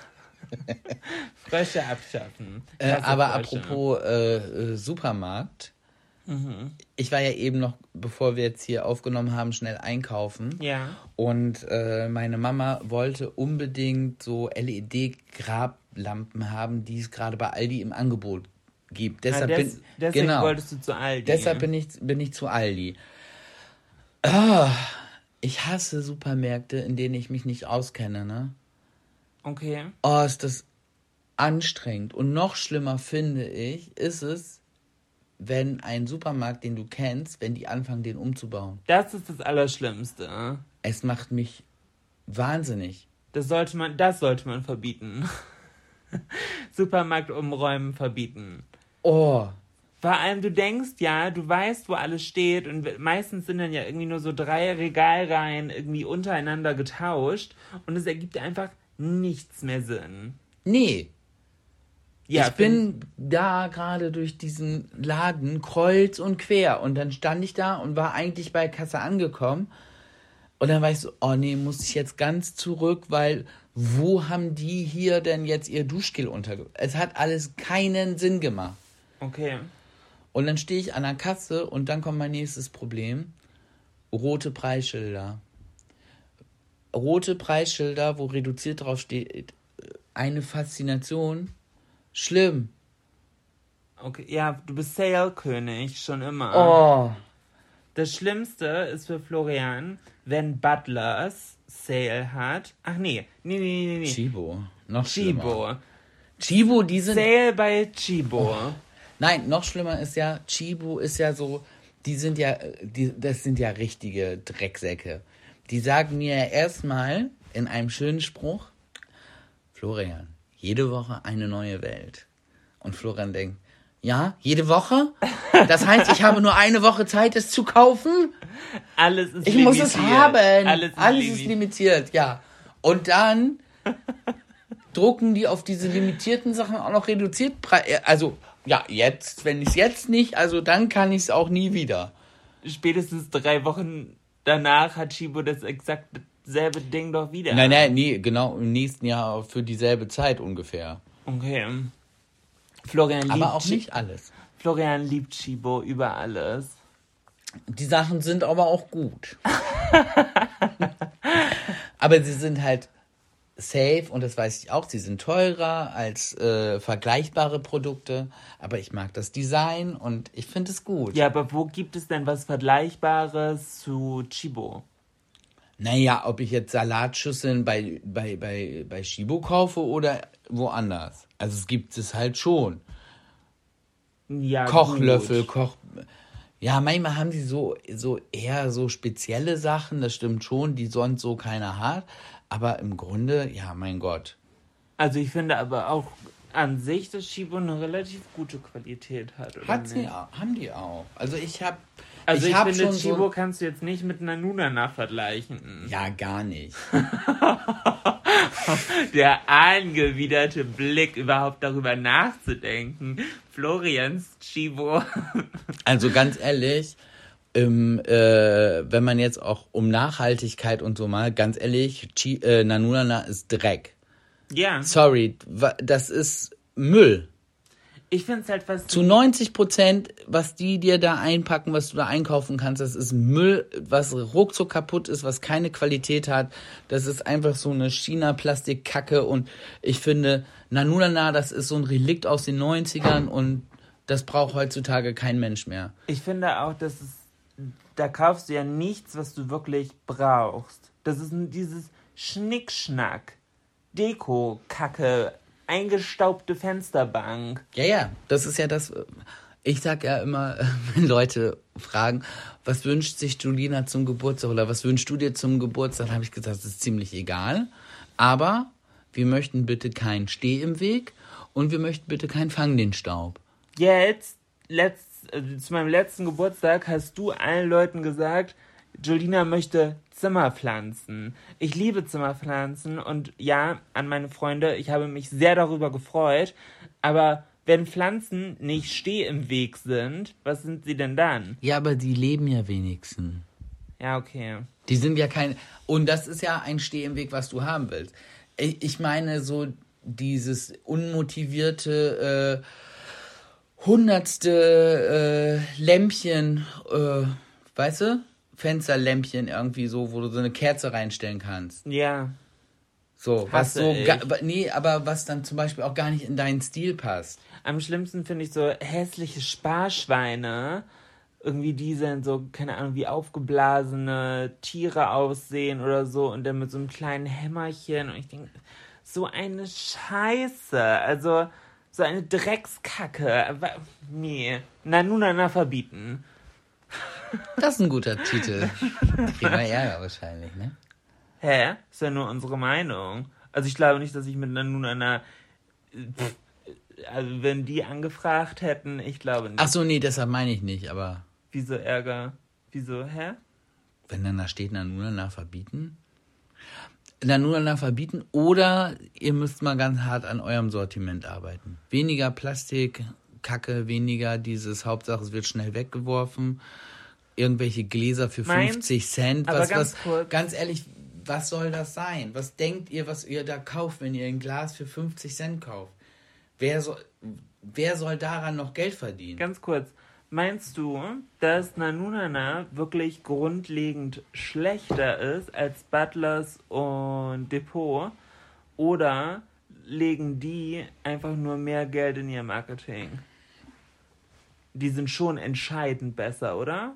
Frösche abschaffen. Aber Frösche. apropos Supermarkt. Mhm. Ich war ja eben noch, bevor wir jetzt hier aufgenommen haben, schnell einkaufen. Ja. Und meine Mama wollte unbedingt so LED-Grablampen haben, die es gerade bei Aldi im Angebot gibt. Deswegen wolltest du zu Aldi. Deshalb bin ich zu Aldi. Ich hasse Supermärkte, in denen ich mich nicht auskenne, ne? Okay. Oh, ist das anstrengend. Und noch schlimmer finde ich, ist es, wenn ein Supermarkt, den du kennst, wenn die anfangen, den umzubauen. Das ist das Allerschlimmste. Es macht mich wahnsinnig. Das sollte man verbieten. Supermarkt umräumen verbieten. Oh. Vor allem, du denkst ja, du weißt, wo alles steht und meistens sind dann ja irgendwie nur so 3 Regalreihen irgendwie untereinander getauscht und es ergibt einfach nichts mehr Sinn. Nee. Ja, ich bin da gerade durch diesen Laden kreuz und quer und dann stand ich da und war eigentlich bei Kasse angekommen und dann war ich so, oh nee, muss ich jetzt ganz zurück, weil wo haben die hier denn jetzt ihr Duschgel untergebracht? Es hat alles keinen Sinn gemacht. Okay. Und dann stehe ich an der Kasse und dann kommt mein nächstes Problem. Rote Preisschilder. Rote Preisschilder, wo reduziert drauf steht, eine Faszination. Schlimm. Okay, ja, du bist Sale-König, schon immer. Oh. Das Schlimmste ist für Florian, wenn Butlers Sale hat. Ach nee. Chibo. Noch Chibo. schlimmer. Chibo, die sind... Sale bei Chibo. Nein, noch schlimmer ist ja, Chibo ist ja so, das sind ja richtige Drecksäcke. Die sagen mir ja erstmal in einem schönen Spruch, Florian, jede Woche eine neue Welt. Und Florian denkt, ja, jede Woche? Das heißt, ich habe nur eine Woche Zeit, es zu kaufen? Alles ist Ich limitiert. muss es haben. Alles ist limitiert, ja. Und dann drucken die auf diese limitierten Sachen auch noch reduziert. Also, ja, jetzt, wenn ich es jetzt nicht, also dann kann ich es auch nie wieder. Spätestens 3 Wochen danach hat Chibo das exakt selbe Ding doch wieder. Nein, nee, genau im nächsten Jahr für dieselbe Zeit ungefähr. Okay. Florian liebt Aber auch nicht alles. Florian liebt Chibo über alles. Die Sachen sind aber auch gut. Aber sie sind halt safe und das weiß ich auch, sie sind teurer als vergleichbare Produkte, aber ich mag das Design und ich finde es gut. Ja, aber wo gibt es denn was Vergleichbares zu Chibo? Naja, ob ich jetzt Salatschüsseln bei Chibo kaufe oder woanders. Also es gibt es halt schon. Ja, Kochlöffel, gut. Ja, manchmal haben sie so eher so spezielle Sachen, das stimmt schon, die sonst so keiner hat. Aber im Grunde, ja, mein Gott. Also ich finde aber auch an sich, dass Chibo eine relativ gute Qualität hat. Oder Hat sie nicht? auch, haben die auch. Also ich finde, schon Chibo so, kannst du jetzt nicht mit einer Nunana vergleichen. ja, gar nicht. Der angewiderte Blick, überhaupt darüber nachzudenken. Florians Chibo. Also ganz ehrlich, wenn man jetzt auch um Nachhaltigkeit und so mal, ganz ehrlich, Nanunana ist Dreck. Ja. Sorry, das ist Müll. Ich finde es halt Zu 90%, was die dir da einpacken, was du da einkaufen kannst, das ist Müll, was ruckzuck kaputt ist, was keine Qualität hat. Das ist einfach so eine China-Plastik-Kacke und ich finde, Nanunana, das ist so ein Relikt aus den 90ern und das braucht heutzutage kein Mensch mehr. Ich finde auch, da kaufst du ja nichts, was du wirklich brauchst. Das ist dieses Schnickschnack, Deko-Kacke, eingestaubte Fensterbank. Ja, das ist ja das. Ich sag ja immer, wenn Leute fragen, was wünscht sich Julina zum Geburtstag oder was wünschst du dir zum Geburtstag, habe ich gesagt, das ist ziemlich egal. Aber wir möchten bitte kein Steh im Weg und wir möchten bitte kein Fang den Staub. Jetzt, zu meinem letzten Geburtstag, hast du allen Leuten gesagt, Julina möchte Zimmerpflanzen. Ich liebe Zimmerpflanzen und ja, an meine Freunde, ich habe mich sehr darüber gefreut, aber wenn Pflanzen nicht Steh im Weg sind, was sind sie denn dann? Ja, aber die leben ja wenigstens. Ja, okay. Die sind ja kein... Und das ist ja ein Steh im Weg, was du haben willst. Ich meine so dieses unmotivierte... hundertste Lämpchen, weißt du? Fensterlämpchen irgendwie so, wo du so eine Kerze reinstellen kannst. Ja. So, was Hasse so, ich. aber was dann zum Beispiel auch gar nicht in deinen Stil passt. Am schlimmsten finde ich so hässliche Sparschweine. Irgendwie die sind so, keine Ahnung, wie aufgeblasene Tiere aussehen oder so und dann mit so einem kleinen Hämmerchen und ich denke, so eine Scheiße. Also... So eine Dreckskacke. Aber, nee. Nanunana verbieten. Das ist ein guter Titel. Kriegen wir Ärger wahrscheinlich, ne? Hä? Ist ja nur unsere Meinung. Also ich glaube nicht, dass ich mit Nanunana... Also wenn die angefragt hätten, ich glaube nicht. Ach so, nee, deshalb meine ich nicht, aber... Wieso Ärger? Wieso, hä? Wenn dann da steht Nanunana verbieten... Nanunana verbieten oder ihr müsst mal ganz hart an eurem Sortiment arbeiten. Weniger Plastik, Kacke, weniger dieses Hauptsache es wird schnell weggeworfen, irgendwelche Gläser für 50 Cent. Aber Was, ganz kurz. Ganz ehrlich, was soll das sein? Was denkt ihr, was ihr da kauft, wenn ihr ein Glas für 50 Cent kauft? Wer soll daran noch Geld verdienen? Ganz kurz, meinst du, dass Nanunana wirklich grundlegend schlechter ist als Butlers und Depot? Oder legen die einfach nur mehr Geld in ihr Marketing? Die sind schon entscheidend besser, oder?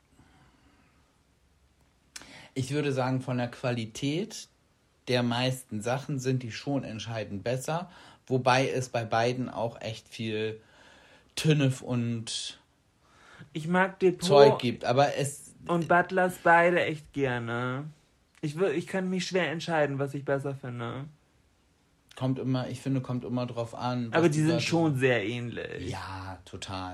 Ich würde sagen, von der Qualität der meisten Sachen sind die schon entscheidend besser, wobei es bei beiden auch echt viel Tünnef und Ich mag Depot Zeug gibt, aber es und Butlers beide echt gerne. Ich kann mich schwer entscheiden, was ich besser finde. kommt immer drauf an. was Aber die sind Leute- schon sehr ähnlich. Ja, total.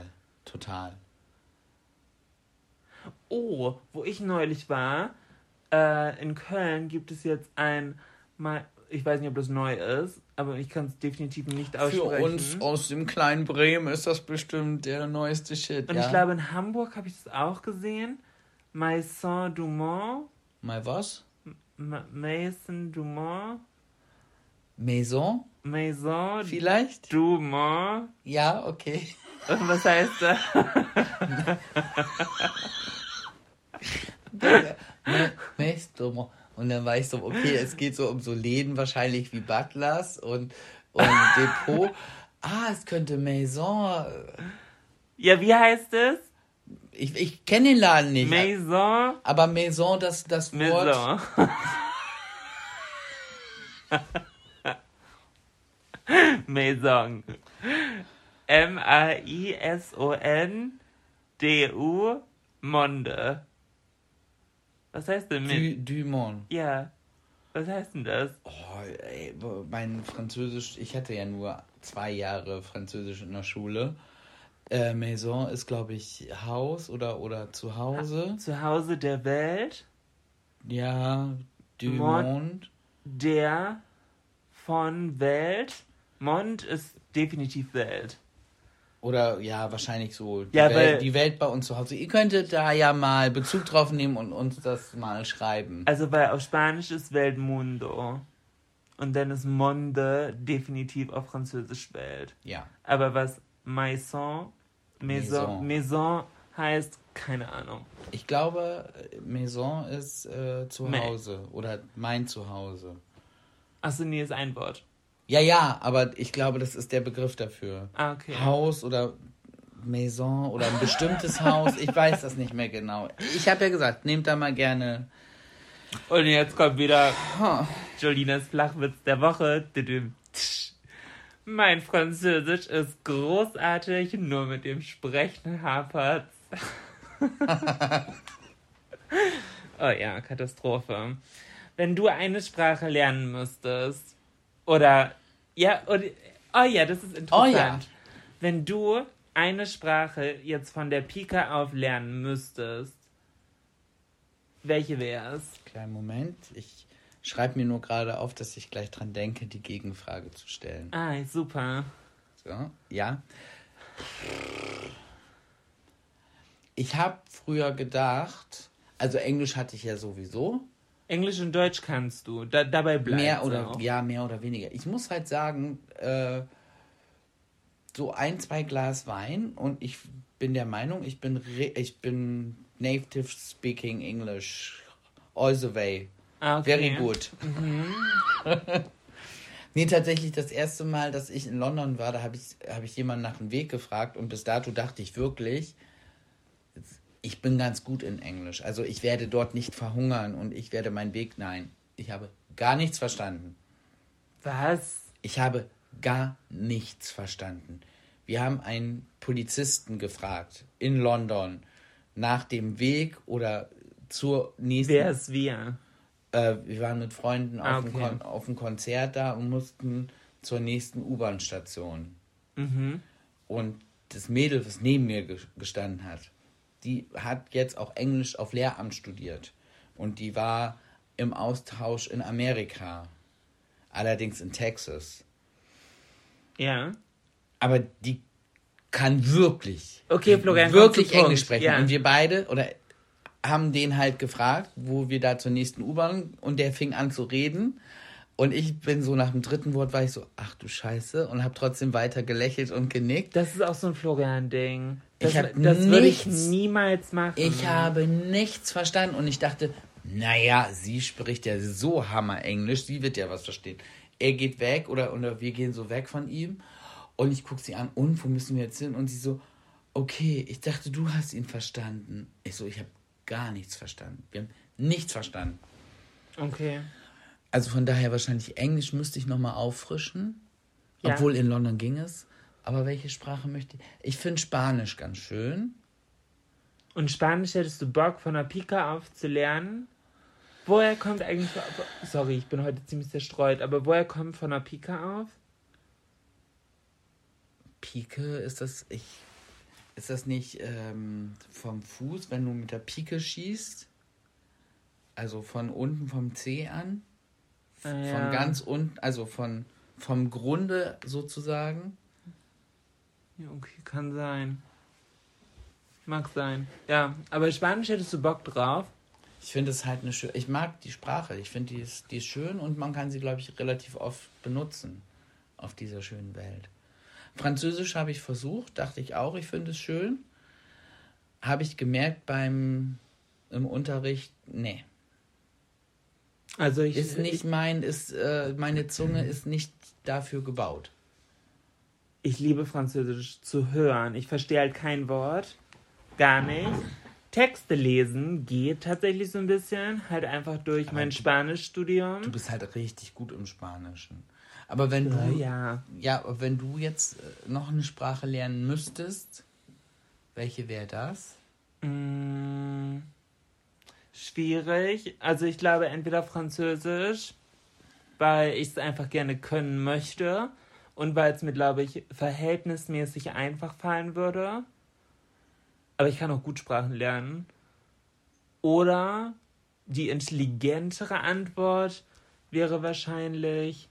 Oh, wo ich neulich war, in Köln gibt es jetzt ich weiß nicht, ob das neu ist, aber ich kann es definitiv nicht aussprechen. Für uns aus dem kleinen Bremen ist das bestimmt der neueste Shit. Und ja? ich glaube, in Hamburg habe ich das auch gesehen. Maison Dumont. Mal was? Maison Dumont. Maison? Maison Vielleicht? Dumont. Ja, okay. Und was heißt das? Maison. Und dann war ich so, okay, es geht so um so Läden wahrscheinlich wie Butlers und Depot. Es könnte Maison. Ja, wie heißt es? Ich kenne den Laden nicht. Maison. Aber Maison, das Wort. Maison. Maison. M-A-I-S-O-N-D-U Monde. Was heißt denn mit? Dumont. Ja. Was heißt denn das? Oh, ey, mein Französisch, ich hatte ja nur 2 Jahre Französisch in der Schule. Maison ist, glaube ich, Haus oder zu Hause. Zu Hause der Welt. Ja, Dumont. Der von Welt. Mond ist definitiv Welt. Oder ja, wahrscheinlich so. Ja, Die Welt bei uns zu Hause. Ihr könntet da ja mal Bezug drauf nehmen und uns das mal schreiben. Also, weil auf Spanisch ist Welt Mundo. Und dann ist Monde definitiv auf Französisch Welt. Ja. Aber was Maison heißt, keine Ahnung. Ich glaube, Maison ist zu Hause oder mein Zuhause. Achso, nee, ist ein Wort. Ja, aber ich glaube, das ist der Begriff dafür. Okay. Haus oder Maison oder ein bestimmtes Haus. Ich weiß das nicht mehr genau. Ich habe ja gesagt, nehmt da mal gerne. Und jetzt kommt wieder Jolinas Flachwitz der Woche. Mein Französisch ist großartig, nur mit dem Sprechen hapert's. Oh ja, Katastrophe. Wenn du eine Sprache lernen müsstest, oh ja, das ist interessant. Oh ja. Wenn du eine Sprache jetzt von der Pike auf lernen müsstest, welche wäre es? Kleinen Moment, ich schreibe mir nur gerade auf, dass ich gleich dran denke, die Gegenfrage zu stellen. Super. So, ja. Ich habe früher gedacht, also Englisch hatte ich ja sowieso. Englisch und Deutsch kannst du, dabei bleibst Mehr auch. oder weniger. Ich muss halt sagen, so 1-2 Glas Wein und ich bin der Meinung, ich bin native speaking English all the way. Okay. Very good. Nee, tatsächlich das erste Mal, dass ich in London war, da habe ich jemanden nach dem Weg gefragt und bis dato dachte ich wirklich, ich bin ganz gut in Englisch. Also ich werde dort nicht verhungern und ich werde meinen Weg... Nein, ich habe gar nichts verstanden. Was? Ich habe gar nichts verstanden. Wir haben einen Polizisten gefragt in London nach dem Weg oder zur nächsten... Wer ist wir? Wir waren mit Freunden auf einem Konzert da und mussten zur nächsten U-Bahn-Station. Mhm. Und das Mädel, das neben mir gestanden hat, die hat jetzt auch Englisch auf Lehramt studiert. Und die war im Austausch in Amerika. Allerdings in Texas. Ja. Aber die kann wirklich, Okay, Florian, wirklich komm zum Englisch Punkt. sprechen. Ja. Und wir beide, oder haben den halt gefragt, wo wir da zur nächsten U-Bahn, und der fing an zu reden. Und ich bin so nach dem dritten Wort, war ich so, ach du Scheiße, und habe trotzdem weiter gelächelt und genickt. Das ist auch so ein Florian-Ding. Das Ich hab würde ich nichts- niemals machen. Ich habe nichts verstanden und ich dachte, naja, sie spricht ja so Hammer-Englisch, sie wird ja was verstehen. Er geht weg oder wir gehen so weg von ihm und ich gucke sie an, und wo müssen wir jetzt hin? Und sie so, okay, ich dachte, du hast ihn verstanden. Ich so, ich habe gar nichts verstanden. Wir haben nichts verstanden. Okay. Also von daher wahrscheinlich Englisch müsste ich nochmal auffrischen, Ja. obwohl in London ging es. Aber welche Sprache möchte ich? Ich finde Spanisch ganz schön. Und Spanisch hättest du Bock, von der Pika auf zu lernen? Woher kommt eigentlich... Sorry, ich bin heute ziemlich zerstreut, aber woher kommt von der Pika auf? Pike, ist das nicht vom Fuß, wenn du mit der Pike schießt? Also von unten vom Zeh an? Ah, ja. Von ganz unten, also vom Grunde sozusagen? Ja, okay, kann sein. Mag sein. Ja, aber Spanisch hättest du Bock drauf? Ich finde es halt ich mag die Sprache, ich finde die ist schön und man kann sie, glaube ich, relativ oft benutzen auf dieser schönen Welt. Französisch habe ich versucht, dachte ich auch, ich finde es schön. Habe ich gemerkt im Unterricht, nee. Also Meine Zunge ist nicht dafür gebaut. ich liebe Französisch zu hören. Ich verstehe halt kein Wort. Gar nicht. Texte lesen geht tatsächlich so ein bisschen. Halt einfach durch mein Spanischstudium. Du bist halt richtig gut im Spanischen. Aber wenn wenn du jetzt noch eine Sprache lernen müsstest, welche wäre das? Schwierig. Also ich glaube entweder Französisch, weil ich es einfach gerne können möchte und weil es mir, glaube ich, verhältnismäßig einfach fallen würde. Aber ich kann auch gut Sprachen lernen. Oder die intelligentere Antwort wäre wahrscheinlich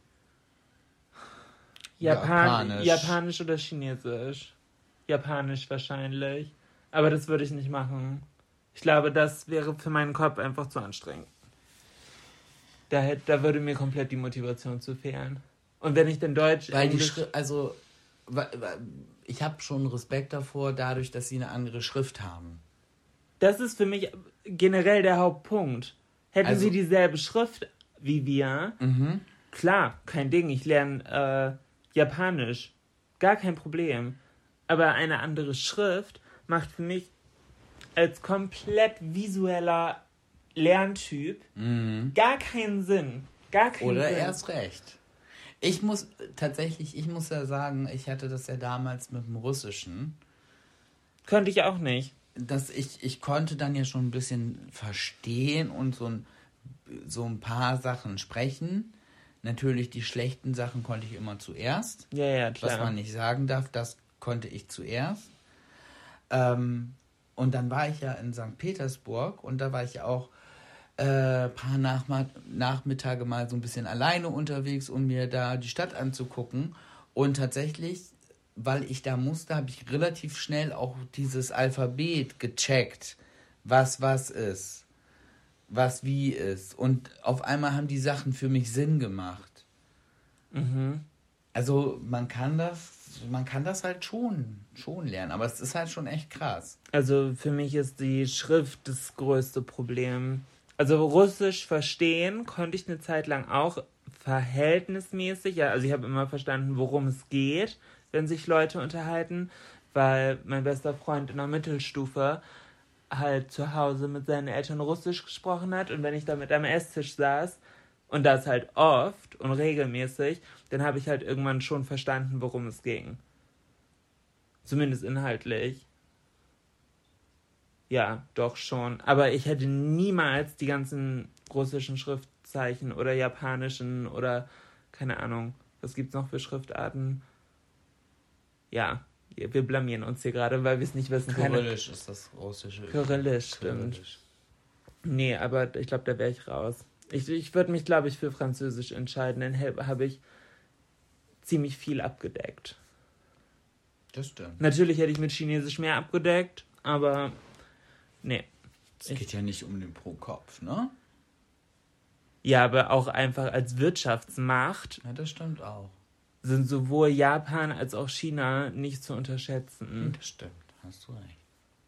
Japanisch oder Chinesisch. Japanisch wahrscheinlich. Aber das würde ich nicht machen. Ich glaube, das wäre für meinen Kopf einfach zu anstrengend. Da würde mir komplett die Motivation zu fehlen. Und wenn ich denn Deutsch... Weil die Englisch, ich habe schon Respekt davor, dadurch, dass sie eine andere Schrift haben. das ist für mich generell der Hauptpunkt. Hätten Also- sie dieselbe Schrift wie wir, klar, kein Ding, ich lerne Japanisch. Gar kein Problem. Aber eine andere Schrift macht für mich als komplett visueller Lerntyp gar keinen Sinn. Gar keinen Oder Sinn. erst recht. Ich muss ja sagen, ich hatte das ja damals mit dem Russischen, Könnte ich auch nicht. dass ich konnte dann ja schon ein bisschen verstehen und so ein paar Sachen sprechen. Natürlich die schlechten Sachen konnte ich immer zuerst. Ja, klar. Was man nicht sagen darf, das konnte ich zuerst. Und dann war ich ja in St. Petersburg und da war ich ja auch paar Nachmittage mal so ein bisschen alleine unterwegs, um mir da die Stadt anzugucken. Und tatsächlich, weil ich da musste, habe ich relativ schnell auch dieses Alphabet gecheckt, was ist, was wie ist. Und auf einmal haben die Sachen für mich Sinn gemacht. Also man kann das halt schon lernen, aber es ist halt schon echt krass. Also für mich ist die Schrift das größte Problem. Also Russisch verstehen konnte ich eine Zeit lang auch verhältnismäßig. Ja, also ich habe immer verstanden, worum es geht, wenn sich Leute unterhalten, weil mein bester Freund in der Mittelstufe halt zu Hause mit seinen Eltern Russisch gesprochen hat und wenn ich da mit am Esstisch saß und das halt oft und regelmäßig, dann habe ich halt irgendwann schon verstanden, worum es ging. Zumindest inhaltlich. Ja, doch schon. Aber ich hätte niemals die ganzen russischen Schriftzeichen oder japanischen oder keine Ahnung, was gibt's noch für Schriftarten? Ja, wir blamieren uns hier gerade, weil wir es nicht wissen. Kyrillisch ist das russische. Kyrillisch, stimmt. Nee, aber ich glaube, da wäre ich raus. Ich würde mich, glaube ich, für Französisch entscheiden, dann habe ich ziemlich viel abgedeckt. Das stimmt. Natürlich hätte ich mit Chinesisch mehr abgedeckt, aber nee. Es geht ja nicht um den pro Kopf, ne? Ja, aber auch einfach als Wirtschaftsmacht Ja, das stimmt auch. sind sowohl Japan als auch China nicht zu unterschätzen. Das stimmt, hast du recht.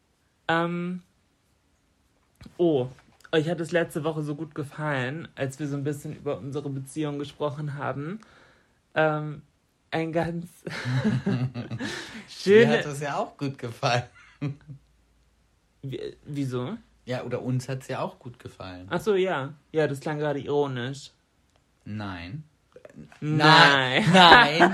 Euch hat es letzte Woche so gut gefallen, als wir so ein bisschen über unsere Beziehung gesprochen haben. Ein ganz Mir schöne... hat das ja auch gut gefallen. Wieso? Ja, oder uns hat es ja auch gut gefallen. Ach so, ja. Ja, das klang gerade ironisch. Nein. Nein. Nein.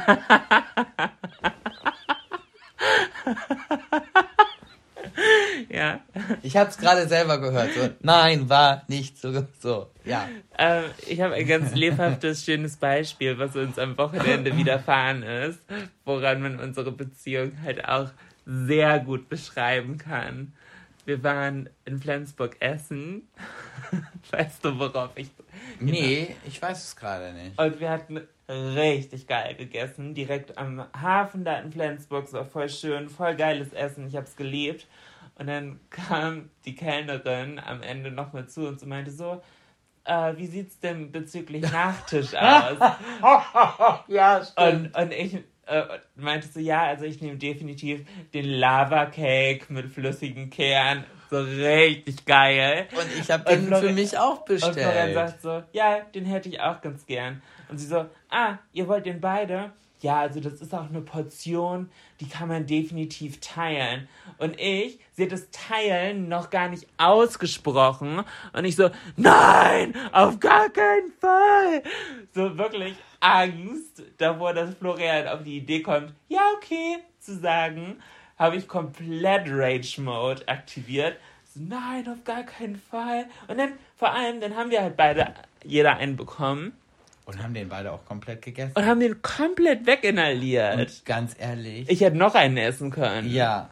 Ja. Ich habe es gerade selber gehört. So, nein, war nicht so. Ja. Ich habe ein ganz lebhaftes, schönes Beispiel, was uns am Wochenende widerfahren ist, woran man unsere Beziehung halt auch sehr gut beschreiben kann. Wir waren in Flensburg essen. Weißt du, worauf ich... Nee, ich weiß es gerade nicht. Und wir hatten richtig geil gegessen, direkt am Hafen da in Flensburg. Es war voll schön, voll geiles Essen, ich hab's geliebt. Und dann kam die Kellnerin am Ende nochmal zu uns und meinte so, wie sieht's denn bezüglich Nachtisch aus? Ja, stimmt. Und ich meinte so, ja, also ich nehme definitiv den Lava-Cake mit flüssigen Kern. So richtig geil. Und ich habe den für mich auch Und Florian bestellt. sagt so, ja, den hätte ich auch ganz gern. Und sie so, ihr wollt den beide? Ja, also das ist auch eine Portion, die kann man definitiv teilen. Und sie hat das Teilen noch gar nicht ausgesprochen. Und ich so, nein, auf gar keinen Fall. So wirklich Angst davor, dass Florian auf die Idee kommt, ja, okay, zu sagen, habe ich komplett Rage-Mode aktiviert. So, nein, auf gar keinen Fall. Und dann, vor allem, dann haben wir halt beide, jeder einen bekommen. Und haben den beide auch komplett gegessen. Und haben den komplett weginhaliert. Und ganz ehrlich. Ich hätte noch einen essen können. Ja.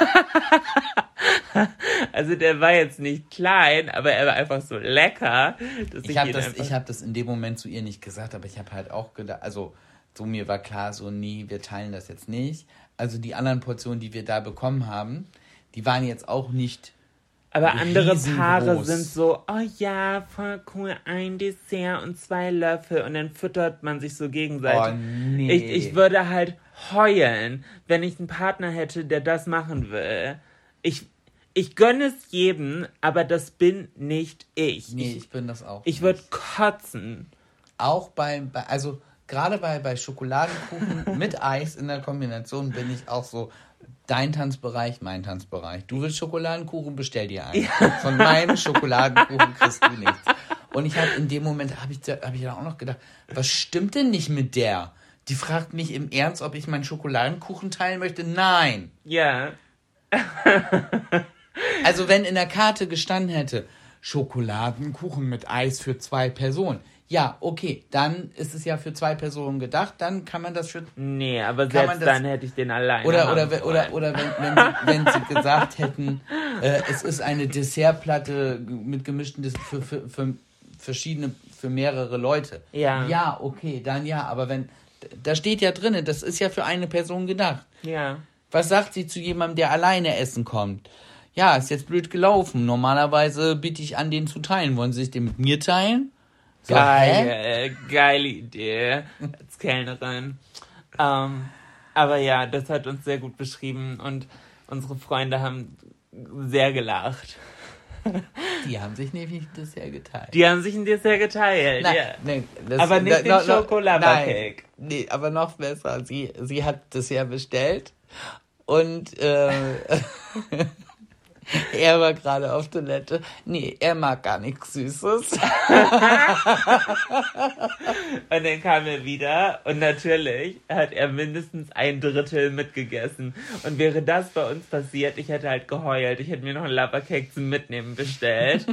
Also der war jetzt nicht klein, aber er war einfach so lecker, dass Ich habe das in dem Moment zu ihr nicht gesagt, aber ich habe halt auch gedacht, also so mir war klar, so nee, wir teilen das jetzt nicht. Also die anderen Portionen, die wir da bekommen haben, die waren jetzt auch nicht aber andere riesengroß. Paare sind so, oh ja, voll cool, ein Dessert und 2 Löffel und dann füttert man sich so gegenseitig. Oh nee. Ich würde halt heulen, wenn ich einen Partner hätte, der das machen will. Ich gönne es jedem, aber das bin nicht ich. Nee, ich bin das auch. Ich würde kotzen. Auch also gerade bei Schokoladenkuchen mit Eis in der Kombination bin ich auch so, dein Tanzbereich, mein Tanzbereich. Du willst Schokoladenkuchen, bestell dir einen. Ja. Von meinem Schokoladenkuchen kriegst du nichts. Und ich habe in dem Moment, habe ich dann auch noch gedacht, was stimmt denn nicht mit der? Die fragt mich im Ernst, ob ich meinen Schokoladenkuchen teilen möchte. Nein. Ja. Also wenn in der Karte gestanden hätte, Schokoladenkuchen mit Eis für 2 Personen. Ja, okay, dann ist es ja für 2 Personen gedacht, dann kann man das für... Nee, aber selbst dann hätte ich den alleine Oder wenn sie gesagt hätten, es ist eine Dessertplatte mit gemischten für verschiedene, für mehrere Leute. Ja. Ja, okay, dann ja, aber da steht ja drin, das ist ja für eine Person gedacht. Ja. Was sagt sie zu jemandem, der alleine essen kommt? Ja, ist jetzt blöd gelaufen. Normalerweise biete ich an, den zu teilen. Wollen Sie sich den mit mir teilen? So, Geile Idee als Kellnerin. Aber ja, das hat uns sehr gut beschrieben und unsere Freunde haben sehr gelacht. Die haben sich nämlich ein Dessert geteilt. Die haben sich ein Dessert geteilt, Nein, ja. nee, aber nicht den Schokolade-Cake. Nee, aber noch besser. Sie hat Dessert bestellt und er war gerade auf Toilette. Nee, er mag gar nichts Süßes. Und dann kam er wieder und natürlich hat er mindestens 1/3 mitgegessen. Und wäre das bei uns passiert, ich hätte halt geheult. Ich hätte mir noch einen Lava-Cake zum Mitnehmen bestellt.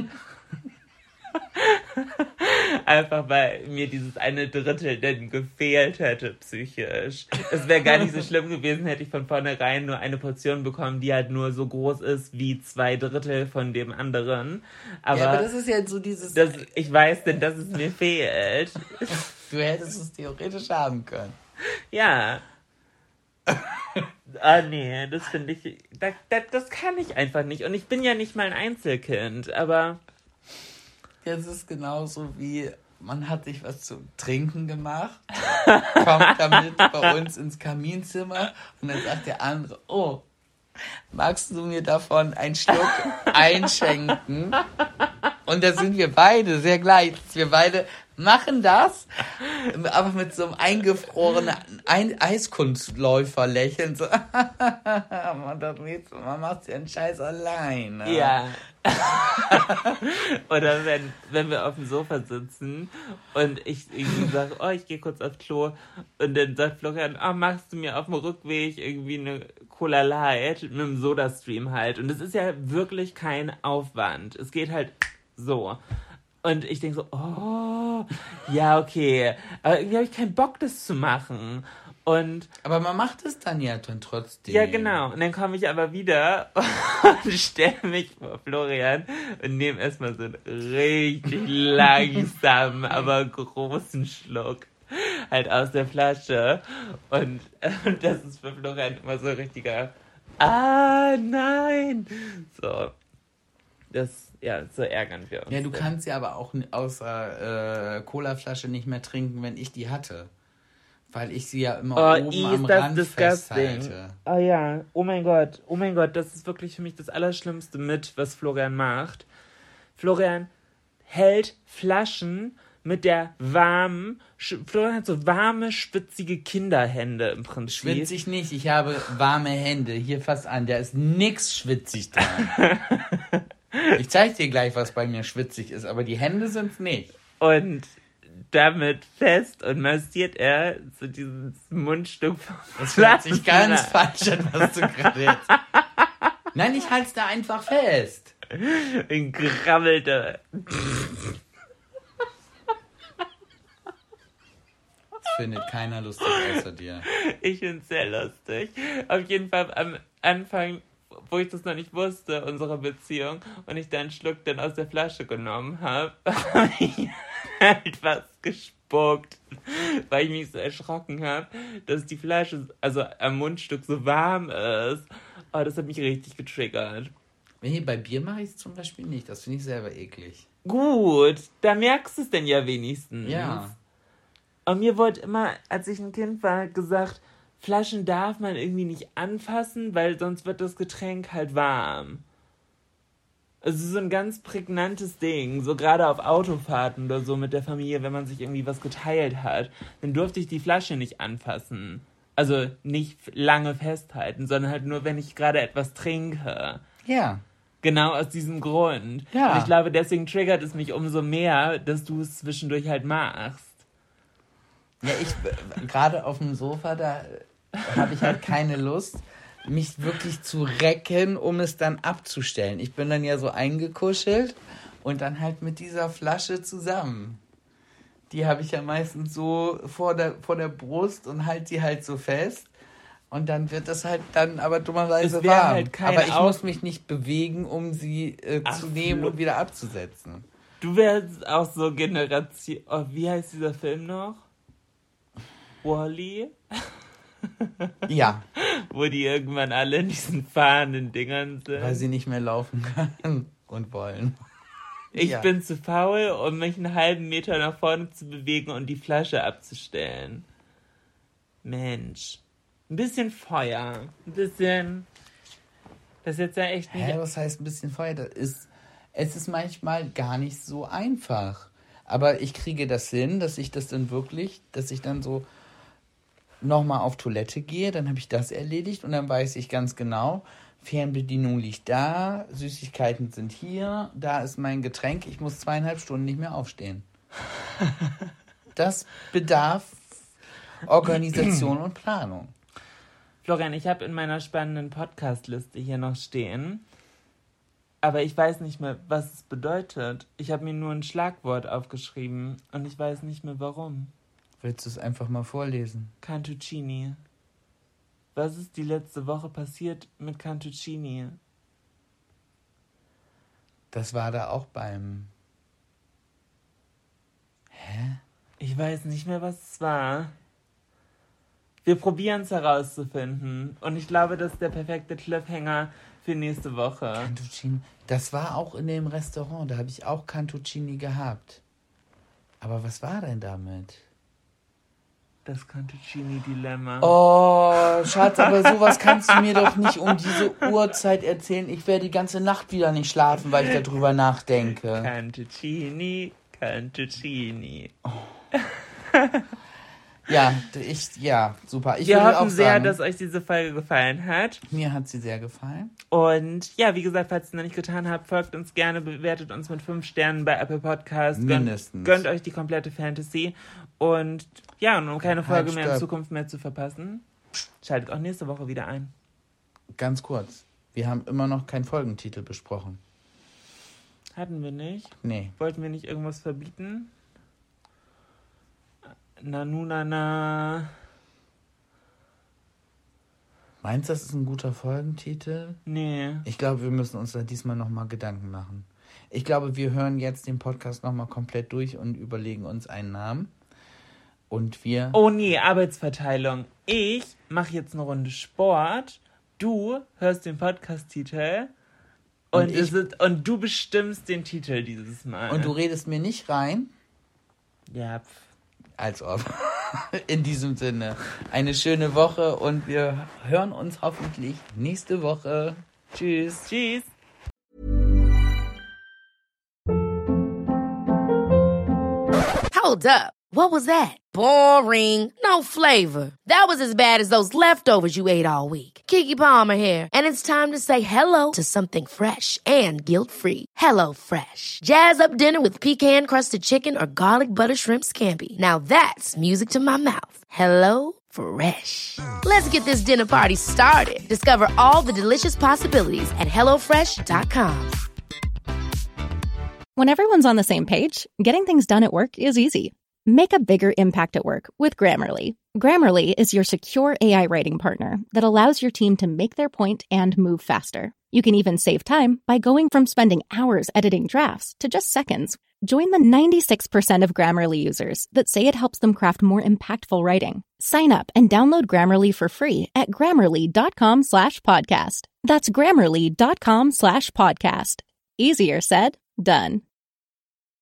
Einfach weil mir dieses 1/3 denn gefehlt hätte, psychisch. Es wäre gar nicht so schlimm gewesen, hätte ich von vornherein nur eine Portion bekommen, die halt nur so groß ist wie 2/3 von dem anderen. Aber, ja, aber das ist ja so dieses... ich weiß denn, dass es mir fehlt. Du hättest es theoretisch haben können. Ja. Ah, nee, das finde ich, das kann ich einfach nicht. Und ich bin ja nicht mal ein Einzelkind, aber... Das ist genauso wie, man hat sich was zu trinken gemacht, kommt damit bei uns ins Kaminzimmer und dann sagt der andere, oh, magst du mir davon einen Schluck einschenken? Und da sind wir beide sehr gleich. Wir beide machen das, aber mit so einem eingefrorenen Eiskunstläufer lächeln. So, das nächste Mal machst du den Scheiß alleine. Ja. Oder wenn wir auf dem Sofa sitzen und ich irgendwie sage, oh, ich gehe kurz aufs Klo und dann sagt Florian, oh, machst du mir auf dem Rückweg irgendwie eine Cola Light mit einem Soda-Stream halt. Und es ist ja wirklich kein Aufwand. Es geht halt so. Und ich denke so, oh, ja, okay. Aber irgendwie habe ich keinen Bock, das zu machen. Aber man macht es dann ja dann trotzdem. Ja, genau. Und dann komme ich aber wieder und stelle mich vor Florian und nehme erstmal so einen richtig langsamen, aber großen Schluck halt aus der Flasche. Und das ist für Florian immer so ein richtiger, ah, nein. So. So ärgern wir uns. Ja, du kannst ja aber auch außer Colaflasche nicht mehr trinken, wenn ich die hatte. Weil ich sie ja immer oben am Rand festhalte. Oh ja, oh mein Gott, das ist wirklich für mich das Allerschlimmste mit, was Florian macht. Florian hält Flaschen mit der Florian hat so warme, schwitzige Kinderhände im Prinzip. Schwitzig nicht, ich habe warme Hände, hier fast an, da ist nix schwitzig dran. Ich zeig dir gleich, was bei mir schwitzig ist, aber die Hände sind's nicht. Und damit fest und massiert er so dieses Mundstück vom Das hört sich ganz falsch an, was du gerade jetzt... Nein, ich halte es da einfach fest. Ein krabbelter. Das findet keiner lustig außer dir. Ich find's sehr lustig. Auf jeden Fall am Anfang, wo ich das noch nicht wusste, unserer Beziehung, und ich da einen Schluck dann aus der Flasche genommen habe, habe ich halt was gespuckt, weil ich mich so erschrocken habe, dass die Flasche, also am Mundstück, so warm ist. Oh, das hat mich richtig getriggert. Nee, bei Bier mache ich es zum Beispiel nicht. Das finde ich selber eklig. Gut, da merkst du es denn ja wenigstens. Ja. Und mir wurde immer, als ich ein Kind war, gesagt, Flaschen darf man irgendwie nicht anfassen, weil sonst wird das Getränk halt warm. Also so ein ganz prägnantes Ding, so gerade auf Autofahrten oder so mit der Familie, wenn man sich irgendwie was geteilt hat, dann durfte ich die Flasche nicht anfassen. Also nicht lange festhalten, sondern halt nur, wenn ich gerade etwas trinke. Ja. Genau aus diesem Grund. Ja. Und ich glaube, deswegen triggert es mich umso mehr, dass du es zwischendurch halt machst. Ja, ich gerade auf dem Sofa, da habe ich halt keine Lust, mich wirklich zu recken, um es dann abzustellen. Ich bin dann ja so eingekuschelt und dann halt mit dieser Flasche zusammen. Die habe ich ja meistens so vor der Brust und halt die halt so fest. Und dann wird das halt dann aber dummerweise warm. Halt aber ich muss mich nicht bewegen, um sie zu nehmen und wieder abzusetzen. Du wärst auch so Generation... Oh, wie heißt dieser Film noch? Wall-E? Ja. Wo die irgendwann alle in diesen fahrenden Dingern sind. Weil sie nicht mehr laufen können und wollen. Ich bin zu faul, um mich einen halben Meter nach vorne zu bewegen und die Flasche abzustellen. Mensch. Ein bisschen Feuer. Ein bisschen... Das ist jetzt ja echt nicht... Was heißt ein bisschen Feuer? Es ist manchmal gar nicht so einfach. Aber ich kriege das hin, dass ich dann so nochmal auf Toilette gehe, dann habe ich das erledigt und dann weiß ich ganz genau, Fernbedienung liegt da, Süßigkeiten sind hier, da ist mein Getränk, ich muss 2,5 Stunden nicht mehr aufstehen. Das bedarf Organisation und Planung. Florian, ich habe in meiner spannenden Podcast-Liste hier noch stehen, aber ich weiß nicht mehr, was es bedeutet. Ich habe mir nur ein Schlagwort aufgeschrieben und ich weiß nicht mehr, warum. Willst du es einfach mal vorlesen? Cantuccini. Was ist die letzte Woche passiert mit Cantuccini? Das war da auch beim... Hä? Ich weiß nicht mehr, was es war. Wir probieren es herauszufinden. Und ich glaube, das ist der perfekte Cliffhanger für nächste Woche. Cantuccini. Das war auch in dem Restaurant. Da habe ich auch Cantuccini gehabt. Aber was war denn damit? Das Cantuccini-Dilemma. Oh, Schatz, aber sowas kannst du mir doch nicht um diese Uhrzeit erzählen. Ich werde die ganze Nacht wieder nicht schlafen, weil ich darüber nachdenke. Cantuccini. Oh. Ja, super. Wir hoffen sehr, dass euch diese Folge gefallen hat. Mir hat sie sehr gefallen. Und ja, wie gesagt, falls ihr es noch nicht getan habt, folgt uns gerne, bewertet uns mit 5 Sternen bei Apple Podcasts. Mindestens. Gönnt euch die komplette Fantasy. Und ja, und um keine Folge mehr in Zukunft mehr zu verpassen, schaltet auch nächste Woche wieder ein. Ganz kurz. Wir haben immer noch keinen Folgentitel besprochen. Hatten wir nicht? Nee. Wollten wir nicht irgendwas verbieten? Na. Meinst du, das ist ein guter Folgentitel? Nee. Ich glaube, wir müssen uns da diesmal nochmal Gedanken machen. Ich glaube, wir hören jetzt den Podcast nochmal komplett durch und überlegen uns einen Namen. Und wir... Oh nee, Arbeitsverteilung. Ich mache jetzt eine Runde Sport. Du hörst den Podcast-Titel. Und du bestimmst den Titel dieses Mal. Und du redest mir nicht rein? Ja, Als ob. In diesem Sinne, eine schöne Woche und wir hören uns hoffentlich nächste Woche. Tschüss. Tschüss. Hold up. What was that? Boring. No flavor. That was as bad as those leftovers you ate all week. Keke Palmer here, and it's time to say hello to something fresh and guilt-free. Hello Fresh. Jazz up dinner with pecan-crusted chicken or garlic butter shrimp scampi. Now that's music to my mouth. Hello Fresh. Let's get this dinner party started. Discover all the delicious possibilities at HelloFresh.com. When everyone's on the same page, getting things done at work is easy. Make a bigger impact at work with Grammarly. Grammarly is your secure AI writing partner that allows your team to make their point and move faster. You can even save time by going from spending hours editing drafts to just seconds. Join the 96% of Grammarly users that say it helps them craft more impactful writing. Sign up and download Grammarly for free at Grammarly.com/podcast. That's Grammarly.com/podcast. Easier said, done.